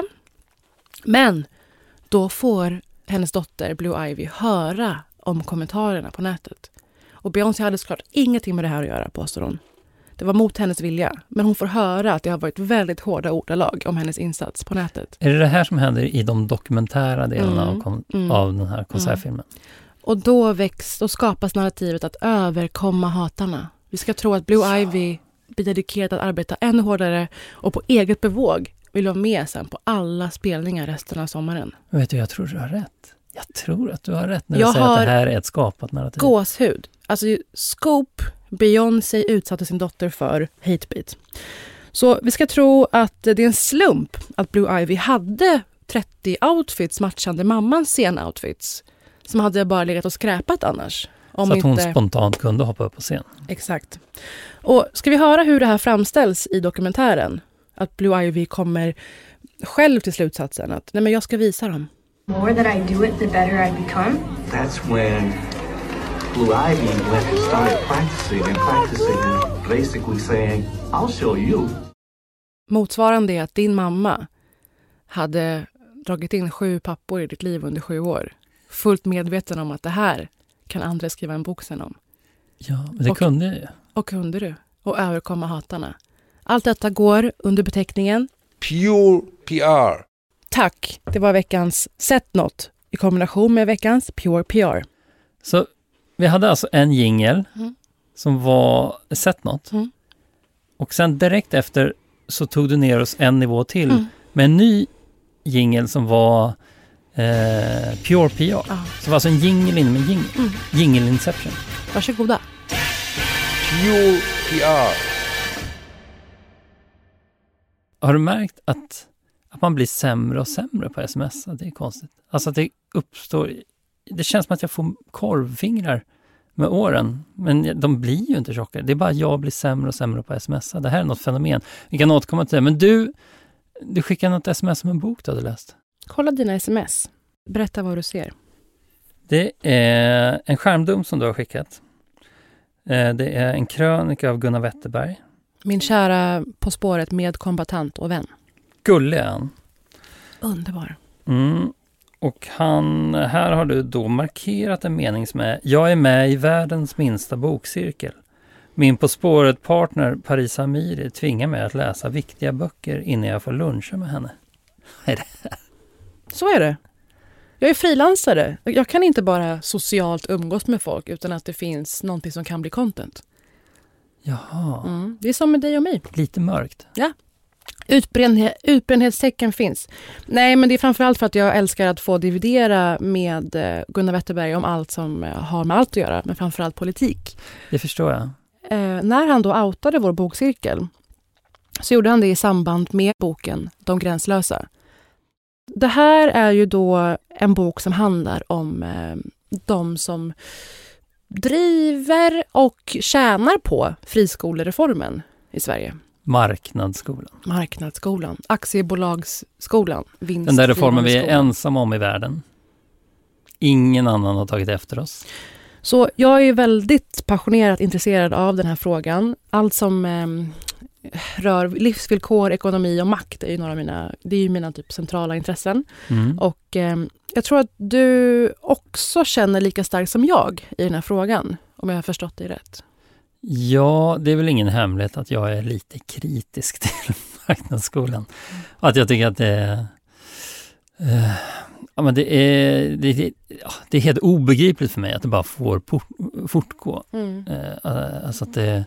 [SPEAKER 8] Men då får hennes dotter Blue Ivy höra om kommentarerna på nätet. Och Beyoncé hade såklart ingenting med det här att göra, påstår hon. Det var mot hennes vilja. Men hon får höra att det har varit väldigt hårda ordalag om hennes insats på nätet.
[SPEAKER 2] Är det det här som händer i de dokumentära delarna
[SPEAKER 8] mm,
[SPEAKER 2] av, kon-
[SPEAKER 8] mm,
[SPEAKER 2] av den här konsertfilmen?
[SPEAKER 8] Mm. Och då, väcks, då skapas narrativet att överkomma hatarna. Vi ska tro att Blue ja. Ivy blir dedikerad att arbeta ännu hårdare och på eget bevåg vill vara med sen på alla spelningar resten av sommaren.
[SPEAKER 2] Men vet du, jag tror du har rätt. Jag tror att du har rätt när
[SPEAKER 8] jag
[SPEAKER 2] du säger att det här är ett skapat narrativ.
[SPEAKER 8] Gåshud. Alltså Scoop, Beyoncé utsatte sin dotter för hatebait. Så vi ska tro att det är en slump att Blue Ivy hade trettio outfits matchande mammans scenoutfits som hade bara legat och skräpat annars. Om
[SPEAKER 2] så att hon
[SPEAKER 8] inte...
[SPEAKER 2] spontant kunde hoppa upp på scen.
[SPEAKER 8] Exakt. Och ska vi höra hur det här framställs i dokumentären? Att Blue Ivy kommer själv till slutsatsen att nej men jag ska visa dem.
[SPEAKER 13] The more that I do it, the better I become.
[SPEAKER 14] That's when Blue Ivy went and started practicing and practicing and basically saying, I'll show you.
[SPEAKER 8] Motsvarande är att din mamma hade dragit in sju pappor i ditt liv under sju år. Fullt medveten om att det här kan andra skriva en bok sen om.
[SPEAKER 2] Ja, men det
[SPEAKER 8] och,
[SPEAKER 2] kunde jag ju.
[SPEAKER 8] Och kunde du. och överkomma hatarna. Allt detta går under beteckningen
[SPEAKER 12] Pure P R.
[SPEAKER 8] Tack, det var veckans Sätt något i kombination med veckans Pure P R.
[SPEAKER 2] Så vi hade alltså en jingle
[SPEAKER 8] Mm.
[SPEAKER 2] som var Sätt något.
[SPEAKER 8] Mm.
[SPEAKER 2] Och sen direkt efter så tog du ner oss en nivå till
[SPEAKER 8] Mm.
[SPEAKER 2] med en ny jingle som var eh, Pure P R.
[SPEAKER 8] Ja.
[SPEAKER 2] Så det var alltså en jingle inom en jingle.
[SPEAKER 8] Mm.
[SPEAKER 2] Jingle Inception.
[SPEAKER 8] Varsågoda.
[SPEAKER 12] Pure P R.
[SPEAKER 2] Har du märkt att, att man blir sämre och sämre på sms? Det är konstigt. Alltså att det uppstår... Det känns som att jag får korvfingrar med åren. Men de blir ju inte tjockare. Det är bara jag blir sämre och sämre på sms. Det här är något fenomen. Vi kan återkomma till det. Men du, du skickade något sms som en bok du hade läst.
[SPEAKER 8] Kolla dina sms. Berätta vad du ser.
[SPEAKER 2] Det är en skärmdump som du har skickat. Det är en krönika av Gunnar Wetterberg.
[SPEAKER 8] Min kära På spåret med kombatant och vän.
[SPEAKER 2] Gullig är han.
[SPEAKER 8] Underbar.
[SPEAKER 2] Mm. Och han, här har du då markerat en mening som är: jag är med i världens minsta bokcirkel. Min På spåret-partner Parisa Amiri tvingar mig att läsa viktiga böcker innan jag får luncha med henne. Är det?
[SPEAKER 8] Så är det. Jag är frilansare. Jag kan inte bara socialt umgås med folk utan att det finns någonting som kan bli content.
[SPEAKER 2] Jaha.
[SPEAKER 8] Mm. Det är som med dig och mig.
[SPEAKER 2] Lite mörkt.
[SPEAKER 8] Ja. Utbrändhet, utbrändhetstecken finns. Nej, men det är framförallt för att jag älskar att få dividera med Gunnar Wetterberg om allt som har med allt att göra, men framförallt politik.
[SPEAKER 2] Det förstår jag.
[SPEAKER 8] Eh, när han då outade vår bokcirkel så gjorde han det i samband med boken De gränslösa. Det här är ju då en bok som handlar om eh, de som driver och tjänar på friskolereformen i Sverige.
[SPEAKER 2] Marknadsskolan.
[SPEAKER 8] Marknadsskolan. Aktiebolagsskolan.
[SPEAKER 2] Den där reformen vi är ensamma om i världen. Ingen annan har tagit efter oss.
[SPEAKER 8] Så jag är väldigt passionerat intresserad av den här frågan. Allt som eh, rör livsvillkor, ekonomi och makt är ju några av mina, det är ju mina typ centrala intressen.
[SPEAKER 2] Mm.
[SPEAKER 8] Och eh, jag tror att du också känner lika starkt som jag i den här frågan, om jag har förstått dig rätt.
[SPEAKER 2] Ja, det är väl ingen hemlighet att jag är lite kritisk till marknadsskolan. Att jag tycker att det är, eh, ja, men det är, det, det, ja, det är helt obegripligt för mig att det bara får port, fortgå.
[SPEAKER 8] Mm.
[SPEAKER 2] Eh, alltså att det,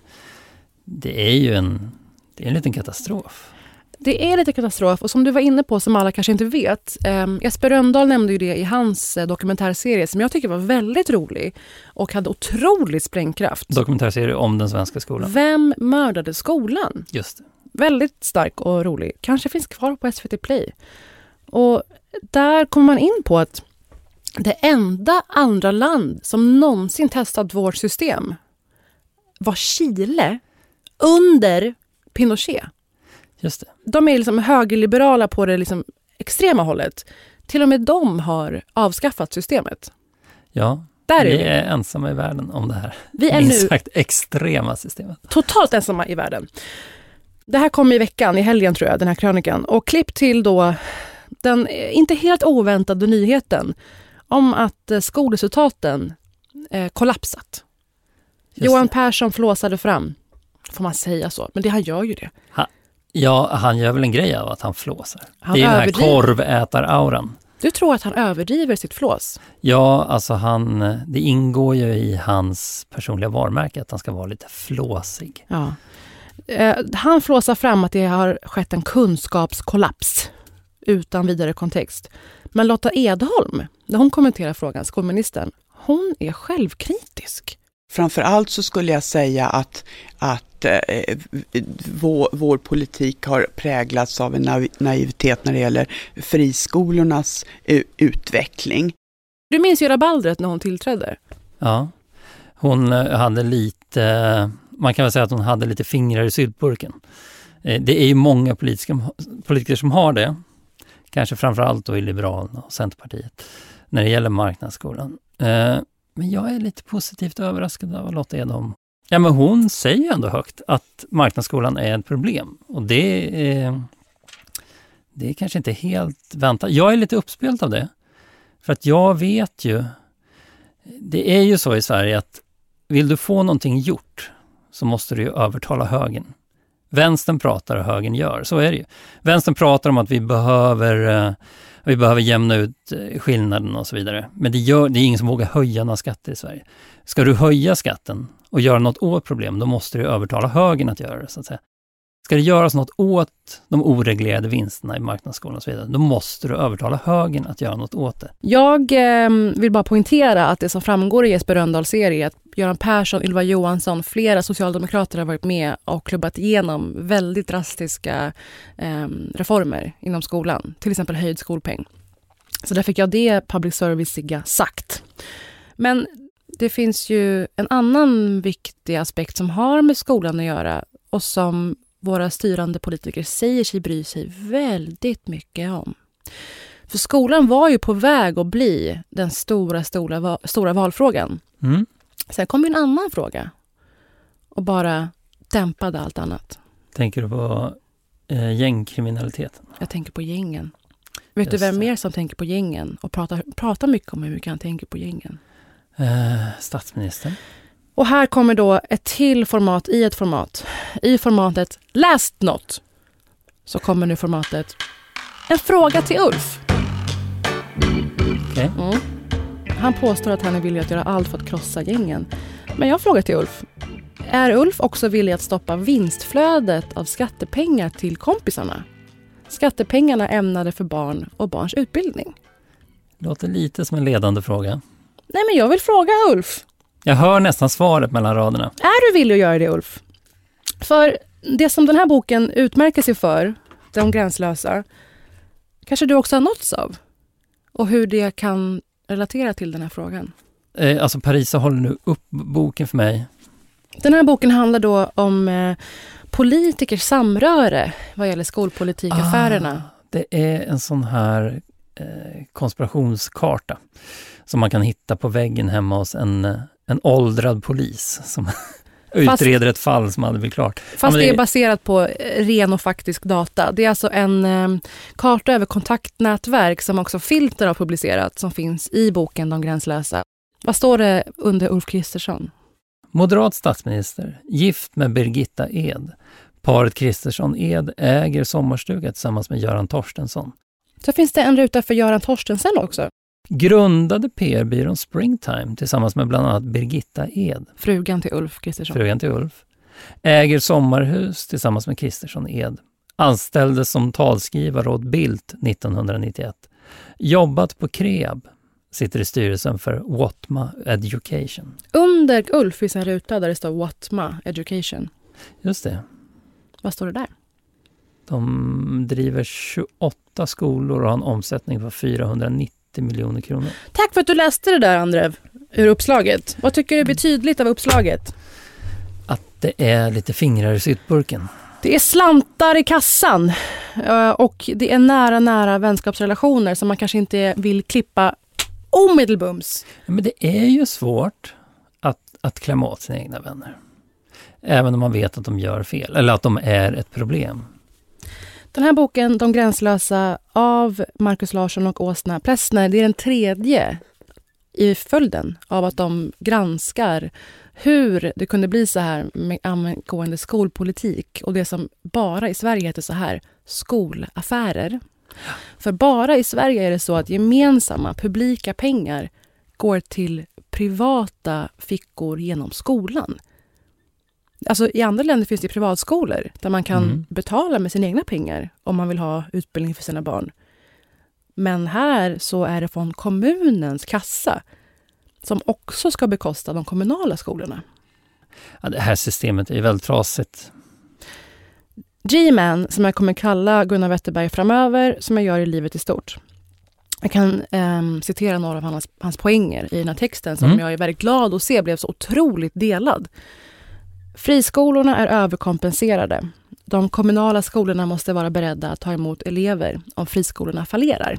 [SPEAKER 2] det är ju en, det är en liten katastrof.
[SPEAKER 8] Det är lite katastrof, och som du var inne på, som alla kanske inte vet, eh, Jesper Rönndahl nämnde ju det i hans eh, dokumentärserie som jag tycker var väldigt rolig och hade otroligt sprängkraft.
[SPEAKER 2] Dokumentärserie om den svenska skolan.
[SPEAKER 8] Vem mördade skolan?
[SPEAKER 2] Just det.
[SPEAKER 8] Väldigt stark och rolig. Kanske finns kvar på S V T Play. Och där kommer man in på att det enda andra land som någonsin testat vårt system var Chile under Pinochet.
[SPEAKER 2] Just det.
[SPEAKER 8] De är liksom högerliberala på det liksom extrema hållet. Till och med de har avskaffat systemet.
[SPEAKER 2] Ja,
[SPEAKER 8] Där är
[SPEAKER 2] vi
[SPEAKER 8] vi.
[SPEAKER 2] är ensamma i världen om det här.
[SPEAKER 8] Vi är
[SPEAKER 2] minst
[SPEAKER 8] nu
[SPEAKER 2] sagt extrema systemet.
[SPEAKER 8] Totalt ensamma i världen. Det här kom i veckan, i helgen tror jag, den här krönikan. Och klipp till då den inte helt oväntade nyheten om att skolresultaten eh, kollapsat.
[SPEAKER 2] Just
[SPEAKER 8] Johan
[SPEAKER 2] det.
[SPEAKER 8] Persson flåsade fram. Får man säga så? Men det, han gör ju det.
[SPEAKER 2] Ha, ja, han gör väl en grej av att han flåsar.
[SPEAKER 8] Han
[SPEAKER 2] det är den här
[SPEAKER 8] överdriver.
[SPEAKER 2] korvätar-auran.
[SPEAKER 8] Du tror att han överdriver sitt flås?
[SPEAKER 2] Ja, alltså han, det ingår ju i hans personliga varumärke att han ska vara lite flåsig.
[SPEAKER 8] Ja. Eh, han flåsar fram att det har skett en kunskapskollaps utan vidare kontext. Men Lotta Edholm, när hon kommenterar frågan, skolministern, hon är självkritisk.
[SPEAKER 15] Framförallt så skulle jag säga att, att eh, vår, vår politik har präglats av en naiv- naivitet när det gäller friskolornas eh, utveckling.
[SPEAKER 8] Du minns ju rabaldret när hon tillträdde.
[SPEAKER 2] Ja, hon hade lite, man kan väl säga att hon hade lite fingrar i syltburken. Det är ju många politiska, politiker som har det. Kanske framförallt då i Liberalerna och Centerpartiet när det gäller marknadsskolan. Men jag är lite positivt överraskad av Lotta Edholm. Ja, men hon säger ändå högt att marknadsskolan är ett problem. Och det är, det är kanske inte helt väntat. Jag är lite uppspelt av det. För att jag vet ju, det är ju så i Sverige att vill du få någonting gjort, så måste du ju övertala högern. Vänstern pratar och högern gör, så är det ju. Vänstern pratar om att vi behöver, uh, vi behöver jämna ut skillnaden och så vidare. Men det, gör, det är ingen som vågar höja några skatter i Sverige. Ska du höja skatten och göra något åt problem, då måste du övertala högern att göra det, så att säga. Ska det göras något åt de oreglerade vinsterna i marknadsskolan och så vidare, då måste du övertala högern att göra något åt det.
[SPEAKER 8] Jag eh, vill bara poängtera att det som framgår i Jesper Rönndahls serie, att Göran Persson, Ylva Johansson, flera socialdemokrater har varit med och klubbat igenom väldigt drastiska eh, reformer inom skolan. Till exempel höjd skolpeng. Så där fick jag det public service-iga sagt. Men det finns ju en annan viktig aspekt som har med skolan att göra och som våra styrande politiker säger sig bry sig väldigt mycket om. För skolan var ju på väg att bli den stora, stora, stora valfrågan.
[SPEAKER 2] Mm.
[SPEAKER 8] Sen kom en annan fråga och bara dämpade allt annat.
[SPEAKER 2] Tänker du på eh, gängkriminaliteten?
[SPEAKER 8] Jag tänker på gängen. Vet
[SPEAKER 2] Just
[SPEAKER 8] du vem
[SPEAKER 2] det.
[SPEAKER 8] mer som tänker på gängen och pratar, pratar mycket om hur mycket han tänker på gängen?
[SPEAKER 2] Eh, statsministern.
[SPEAKER 8] Och här kommer då ett till format i ett format. I formatet läst något så kommer nu formatet en fråga till Ulf.
[SPEAKER 2] Okay.
[SPEAKER 8] Mm. Han påstår att han är villig att göra allt för att krossa gängen. Men jag frågar till Ulf. Är Ulf också villig att stoppa vinstflödet av skattepengar till kompisarna? Skattepengarna ämnade för barn och barns utbildning.
[SPEAKER 2] Låter lite som en ledande fråga.
[SPEAKER 8] Nej, men jag vill fråga Ulf.
[SPEAKER 2] Jag hör nästan svaret mellan raderna.
[SPEAKER 8] Är du villig att göra det, Ulf? För det som den här boken utmärker sig för, De gränslösa, kanske du också har nåtts av. Och hur det kan relatera till den här frågan.
[SPEAKER 2] Eh, alltså Parisa håller nu upp boken för mig.
[SPEAKER 8] Den här boken handlar då om eh, politikers samröre vad gäller skolpolitikaffärerna.
[SPEAKER 2] Ah, det är en sån här eh, konspirationskarta som man kan hitta på väggen hemma hos en, en åldrad polis som fast, utreder ett fall som aldrig blir klart.
[SPEAKER 8] Fast
[SPEAKER 2] ja, det,
[SPEAKER 8] det är baserat på ren och faktisk data. Det är alltså en eh, karta över kontaktnätverk som också Filter har publicerat som finns i boken De gränslösa. Vad står det under Ulf Kristersson?
[SPEAKER 2] Moderat statsminister, gift med Birgitta Ed. Paret Kristersson-Ed äger sommarstuga tillsammans med Göran Torstensson.
[SPEAKER 8] Så finns det en ruta för Göran Torstensson också.
[SPEAKER 2] Grundade P R-byrån Springtime tillsammans med bland annat Birgitta Ed.
[SPEAKER 8] Frugan till Ulf Kristersson.
[SPEAKER 2] Frugan till Ulf. Äger sommarhus tillsammans med Kristersson-Ed. Anställdes som talskrivare åt Bildt nittonhundranittioett. Jobbat på Kreab. Sitter i styrelsen för Watma Education.
[SPEAKER 8] Under Ulf finns en ruta där det står Watma Education.
[SPEAKER 2] Just det.
[SPEAKER 8] Vad står det där?
[SPEAKER 2] De driver tjugoåtta skolor och har en omsättning på fyrahundranittio miljoner kronor.
[SPEAKER 8] Tack för att du läste det där, Andrev, ur uppslaget. Vad tycker du blir tydligt av uppslaget?
[SPEAKER 2] Att det är lite fingrar i syltburken.
[SPEAKER 8] Det är slantar i kassan och det är nära, nära vänskapsrelationer som man kanske inte vill klippa omedelbums.
[SPEAKER 2] Men det är ju svårt att, att klämma åt sina egna vänner. Även om man vet att de gör fel eller att de är ett problem.
[SPEAKER 8] Den här boken, De gränslösa, av Markus Larsson och Åsna Plessner, det är den tredje i följden av att de granskar hur det kunde bli så här med angående skolpolitik och det som bara i Sverige heter så här, skolaffärer. För bara i Sverige är det så att gemensamma publika pengar går till privata fickor genom skolan. Alltså i andra länder finns det privatskolor där man kan mm. betala med sina egna pengar om man vill ha utbildning för sina barn. Men här så är det från kommunens kassa som också ska bekosta de kommunala skolorna.
[SPEAKER 2] Ja, det här systemet är väldigt trasigt.
[SPEAKER 8] G-man, som jag kommer kalla Gunnar Wetterberg framöver, som jag gör i livet i stort. Jag kan eh, citera några av hans, hans poänger i den här texten som mm. jag är väldigt glad att se blev så otroligt delad. Friskolorna är överkompenserade. De kommunala skolorna måste vara beredda att ta emot elever om friskolorna fallerar.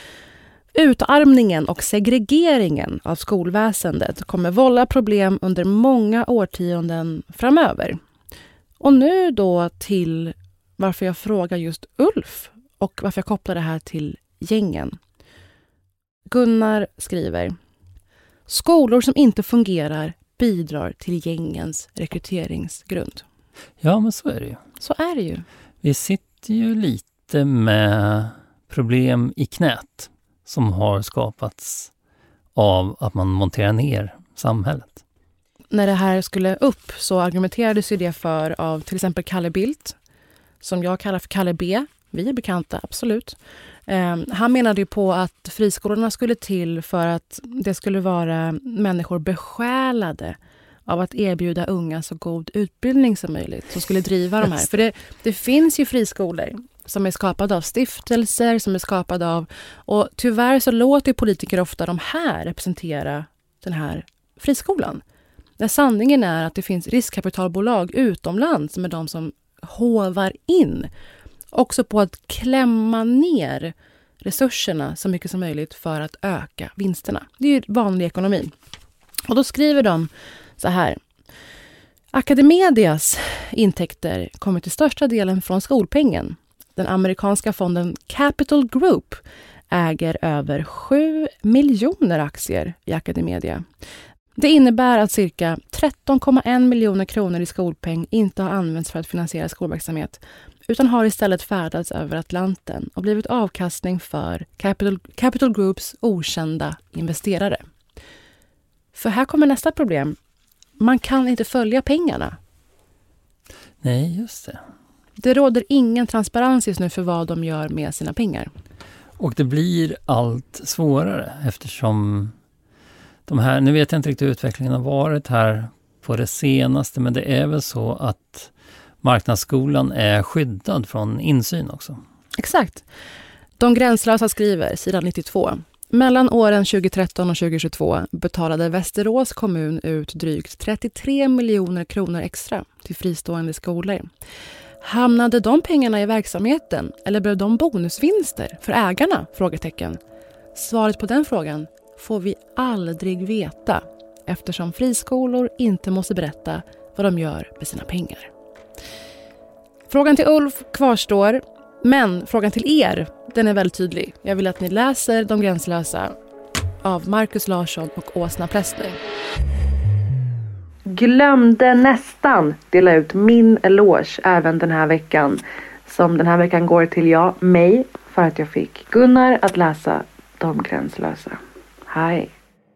[SPEAKER 8] Utarmningen och segregeringen av skolväsendet kommer vålla problem under många årtionden framöver. Och nu då till varför jag frågar just Ulf och varför jag kopplar det här till gängen. Gunnar skriver: skolor som inte fungerar bidrar till gängens rekryteringsgrund.
[SPEAKER 2] Ja, men så är det ju.
[SPEAKER 8] Så är det ju.
[SPEAKER 2] Vi sitter ju lite med problem i knät som har skapats av att man monterar ner samhället.
[SPEAKER 8] När det här skulle upp så argumenterades ju det för av till exempel Kalle Bildt, som jag kallar för Kalle B. Vi är bekanta, absolut. Eh, han menade ju på att friskolorna skulle till för att det skulle vara människor besjälade av att erbjuda unga så god utbildning som möjligt som skulle driva de här. För det, det finns ju friskolor som är skapade av stiftelser, som är skapade av... Och tyvärr så låter politiker ofta de här representera den här friskolan. När sanningen är att det finns riskkapitalbolag utomlands som är de som hovar in. Också på att klämma ner resurserna så mycket som möjligt för att öka vinsterna. Det är ju vanlig ekonomi. Och då skriver de så här. Academedias intäkter kommer till största delen från skolpengen. Den amerikanska fonden Capital Group äger över sju miljoner aktier i Academedia. Det innebär att cirka tretton komma en miljoner kronor i skolpeng inte har använts för att finansiera skolverksamhet utan har istället färdats över Atlanten och blivit avkastning för Capital, Capital Groups okända investerare. För här kommer nästa problem. Man kan inte följa pengarna.
[SPEAKER 2] Nej, just det.
[SPEAKER 8] Det råder ingen transparens just nu för vad de gör med sina pengar.
[SPEAKER 2] Och det blir allt svårare eftersom de här, nu vet jag inte riktigt hur utvecklingen har varit här på det senaste, men det är väl så att marknadsskolan är skyddad från insyn också.
[SPEAKER 8] Exakt. De gränslösa skriver, sidan nittiotvå. Mellan åren tjugohundratretton och tjugohundratjugotvå betalade Västerås kommun ut drygt trettiotre miljoner kronor extra till fristående skolor. Hamnade de pengarna i verksamheten eller blev de bonusvinster för ägarna? Frågetecken. Svaret på den frågan får vi aldrig veta eftersom friskolor inte måste berätta vad de gör med sina pengar. Frågan till Ulf kvarstår, men frågan till er, den är väldigt tydlig. Jag vill att ni läser De gränslösa av Marcus Larsson och Åsna Plessner.
[SPEAKER 16] Glömde nästan dela ut min eloge även den här veckan. Som den här veckan går till jag, mig, för att jag fick Gunnar att läsa De gränslösa. Hej!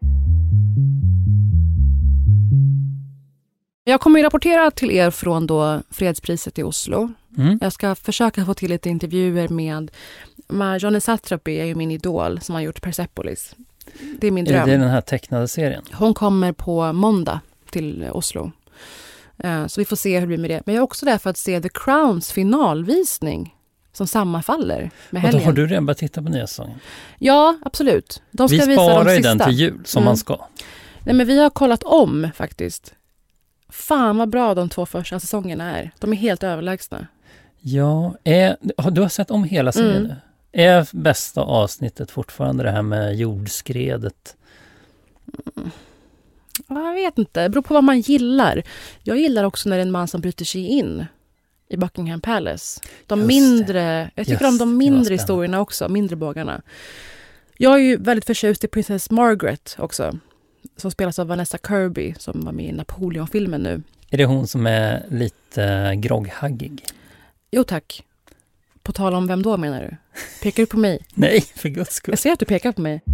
[SPEAKER 8] Jag kommer att rapportera till er från då fredspriset i Oslo.
[SPEAKER 2] Mm.
[SPEAKER 8] Jag ska försöka få till lite intervjuer med Marjane Satrapi, är ju min idol som har gjort Persepolis. Det är min dröm.
[SPEAKER 2] Är det den här tecknade serien?
[SPEAKER 8] Hon kommer på måndag till Oslo. Så vi får se hur det blir med det. Men jag är också där för att se The Crowns finalvisning som sammanfaller med helgen.
[SPEAKER 2] Och då har du redan börjat titta på nya säsongen?
[SPEAKER 8] Ja, absolut. De ska
[SPEAKER 2] vi
[SPEAKER 8] visa
[SPEAKER 2] sparar
[SPEAKER 8] de
[SPEAKER 2] ju
[SPEAKER 8] sista.
[SPEAKER 2] den till jul som
[SPEAKER 8] mm.
[SPEAKER 2] man ska.
[SPEAKER 8] Nej, men vi har kollat om faktiskt. Fan vad bra de två första säsongerna är. De är helt överlägsna.
[SPEAKER 2] Ja, är, du har sett om hela serien
[SPEAKER 8] mm.
[SPEAKER 2] nu? Är bästa avsnittet fortfarande det här med jordskredet?
[SPEAKER 8] Mm. Jag vet inte, det beror på vad man gillar. Jag gillar också när det är en man som bryter sig in i Buckingham Palace. De
[SPEAKER 2] Just
[SPEAKER 8] mindre,
[SPEAKER 2] det.
[SPEAKER 8] jag tycker
[SPEAKER 2] Just,
[SPEAKER 8] om de mindre historierna också, mindre bågarna. Jag är ju väldigt förtjust i Princess Margaret också, som spelas av Vanessa Kirby som var med i Napoleon-filmen nu.
[SPEAKER 2] Är det hon som är lite grogghaggig?
[SPEAKER 8] Jo tack. På tal om vem då menar du? Pekar du på mig?
[SPEAKER 2] Nej, för guds skull.
[SPEAKER 8] Jag ser att du pekar på mig.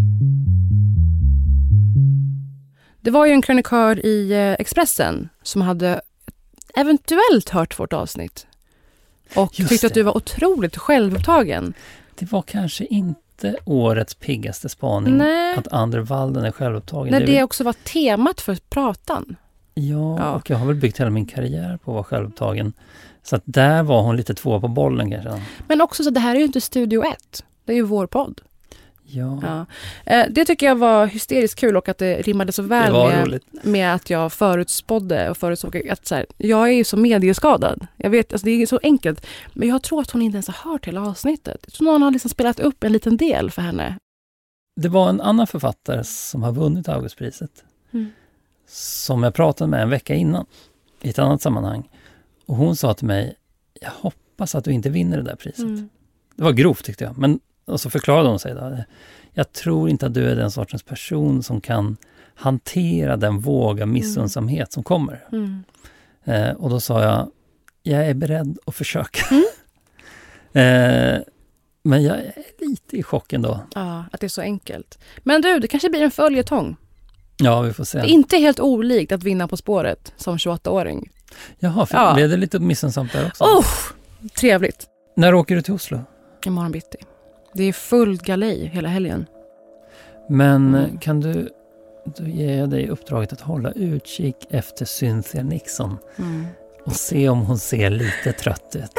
[SPEAKER 8] Det var ju en krönikör i Expressen som hade eventuellt hört vårt avsnitt. Och
[SPEAKER 2] Just
[SPEAKER 8] tyckte att
[SPEAKER 2] det.
[SPEAKER 8] du var otroligt självupptagen.
[SPEAKER 2] Det var kanske inte årets piggaste spaning.
[SPEAKER 8] Nej.
[SPEAKER 2] Att Andre Walden är självupptagen.
[SPEAKER 8] När
[SPEAKER 2] det,
[SPEAKER 8] det
[SPEAKER 2] väl...
[SPEAKER 8] också var temat för pratan.
[SPEAKER 2] Ja,
[SPEAKER 8] Ja,
[SPEAKER 2] och jag har väl byggt hela min karriär på att vara självupptagen. Så att där var hon lite två på bollen kanske.
[SPEAKER 8] Men också så det här är ju inte Studio ett. Det är ju vår podd.
[SPEAKER 2] Ja.
[SPEAKER 8] Ja. Eh, det tycker jag var hysteriskt kul och att det rimmade så väl med, med att jag förutspådde och förutsåg att så här, jag är ju så medieskadad. Jag vet, alltså det är så enkelt. Men jag tror att hon inte ens har hört hela avsnittet. Jag tror någon har liksom spelat upp en liten del för henne.
[SPEAKER 2] Det var en annan författare som har vunnit Augustpriset.
[SPEAKER 8] Mm.
[SPEAKER 2] Som jag pratade med en vecka innan. I ett annat sammanhang. Och hon sa till mig, jag hoppas att du inte vinner det där priset.
[SPEAKER 8] Mm.
[SPEAKER 2] Det var grovt tyckte jag. Men, och så förklarade hon sig då. Jag tror inte att du är den sortens person som kan hantera den våg av missunnsamhet som kommer.
[SPEAKER 8] Mm.
[SPEAKER 2] Eh, och då sa jag, jag är beredd att försöka.
[SPEAKER 8] Mm.
[SPEAKER 2] eh, men jag är lite i chock ändå.
[SPEAKER 8] Ja, att det är så enkelt. Men du, det kanske blir en följetong.
[SPEAKER 2] Ja, vi får se.
[SPEAKER 8] Det är inte helt olikt att vinna På spåret som tjugoåttaåring.
[SPEAKER 2] Jaha, för
[SPEAKER 8] Ja.
[SPEAKER 2] blev det lite missunnsamt där också?
[SPEAKER 8] Oh, trevligt.
[SPEAKER 2] När åker du till Oslo?
[SPEAKER 8] Imorgon bitti. Det är full galej hela helgen.
[SPEAKER 2] Men
[SPEAKER 8] Mm.
[SPEAKER 2] kan du, du ge dig uppdraget att hålla utkik efter Cynthia Nixon
[SPEAKER 8] Mm.
[SPEAKER 2] och se om hon ser lite trött ut.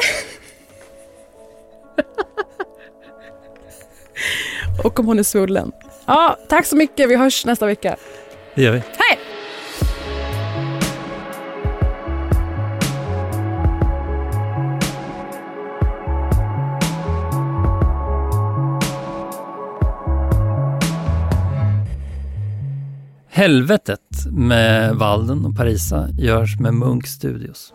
[SPEAKER 8] Och om hon är svullen. Ja, tack så mycket. Vi hörs nästa vecka.
[SPEAKER 2] Det gör vi.
[SPEAKER 8] Hej!
[SPEAKER 2] Helvetet med Walden och Parisa görs med Munk Studios.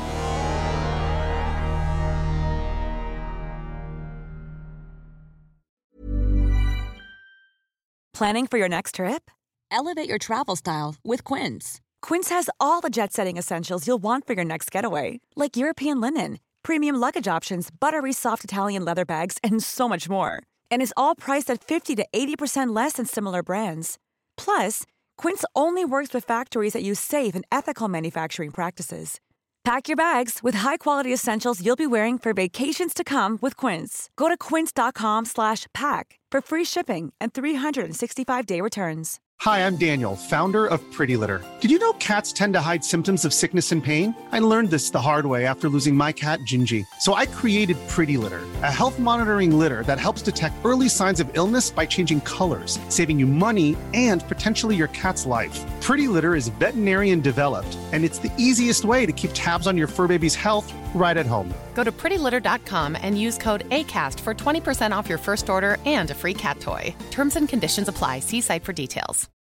[SPEAKER 10] Planning for your next trip? Elevate your travel style with Quince. Quince has all the jet-setting essentials you'll want for your next getaway, like European linen, premium luggage options, buttery soft Italian leather bags, and so much more. And is all priced at fifty to eighty percent less than similar brands. Plus, Quince only works with factories that use safe and ethical manufacturing practices. Pack your bags with high-quality essentials you'll be wearing for vacations to come with Quince. Go to quince.com slash pack for free shipping and three sixty-five day returns.
[SPEAKER 5] Hi, I'm Daniel, founder of Pretty Litter. Did you know cats tend to hide symptoms of sickness and pain? I learned this the hard way after losing my cat, Gingy. So I created Pretty Litter, a health monitoring litter that helps detect early signs of illness by changing colors, saving you money and potentially your cat's life. Pretty Litter is veterinarian developed, and it's the easiest way to keep tabs on your fur baby's health right at home.
[SPEAKER 6] Go to pretty litter dot com and use code ACAST for twenty percent off your first order and a free cat toy. Terms and conditions apply. See site for details.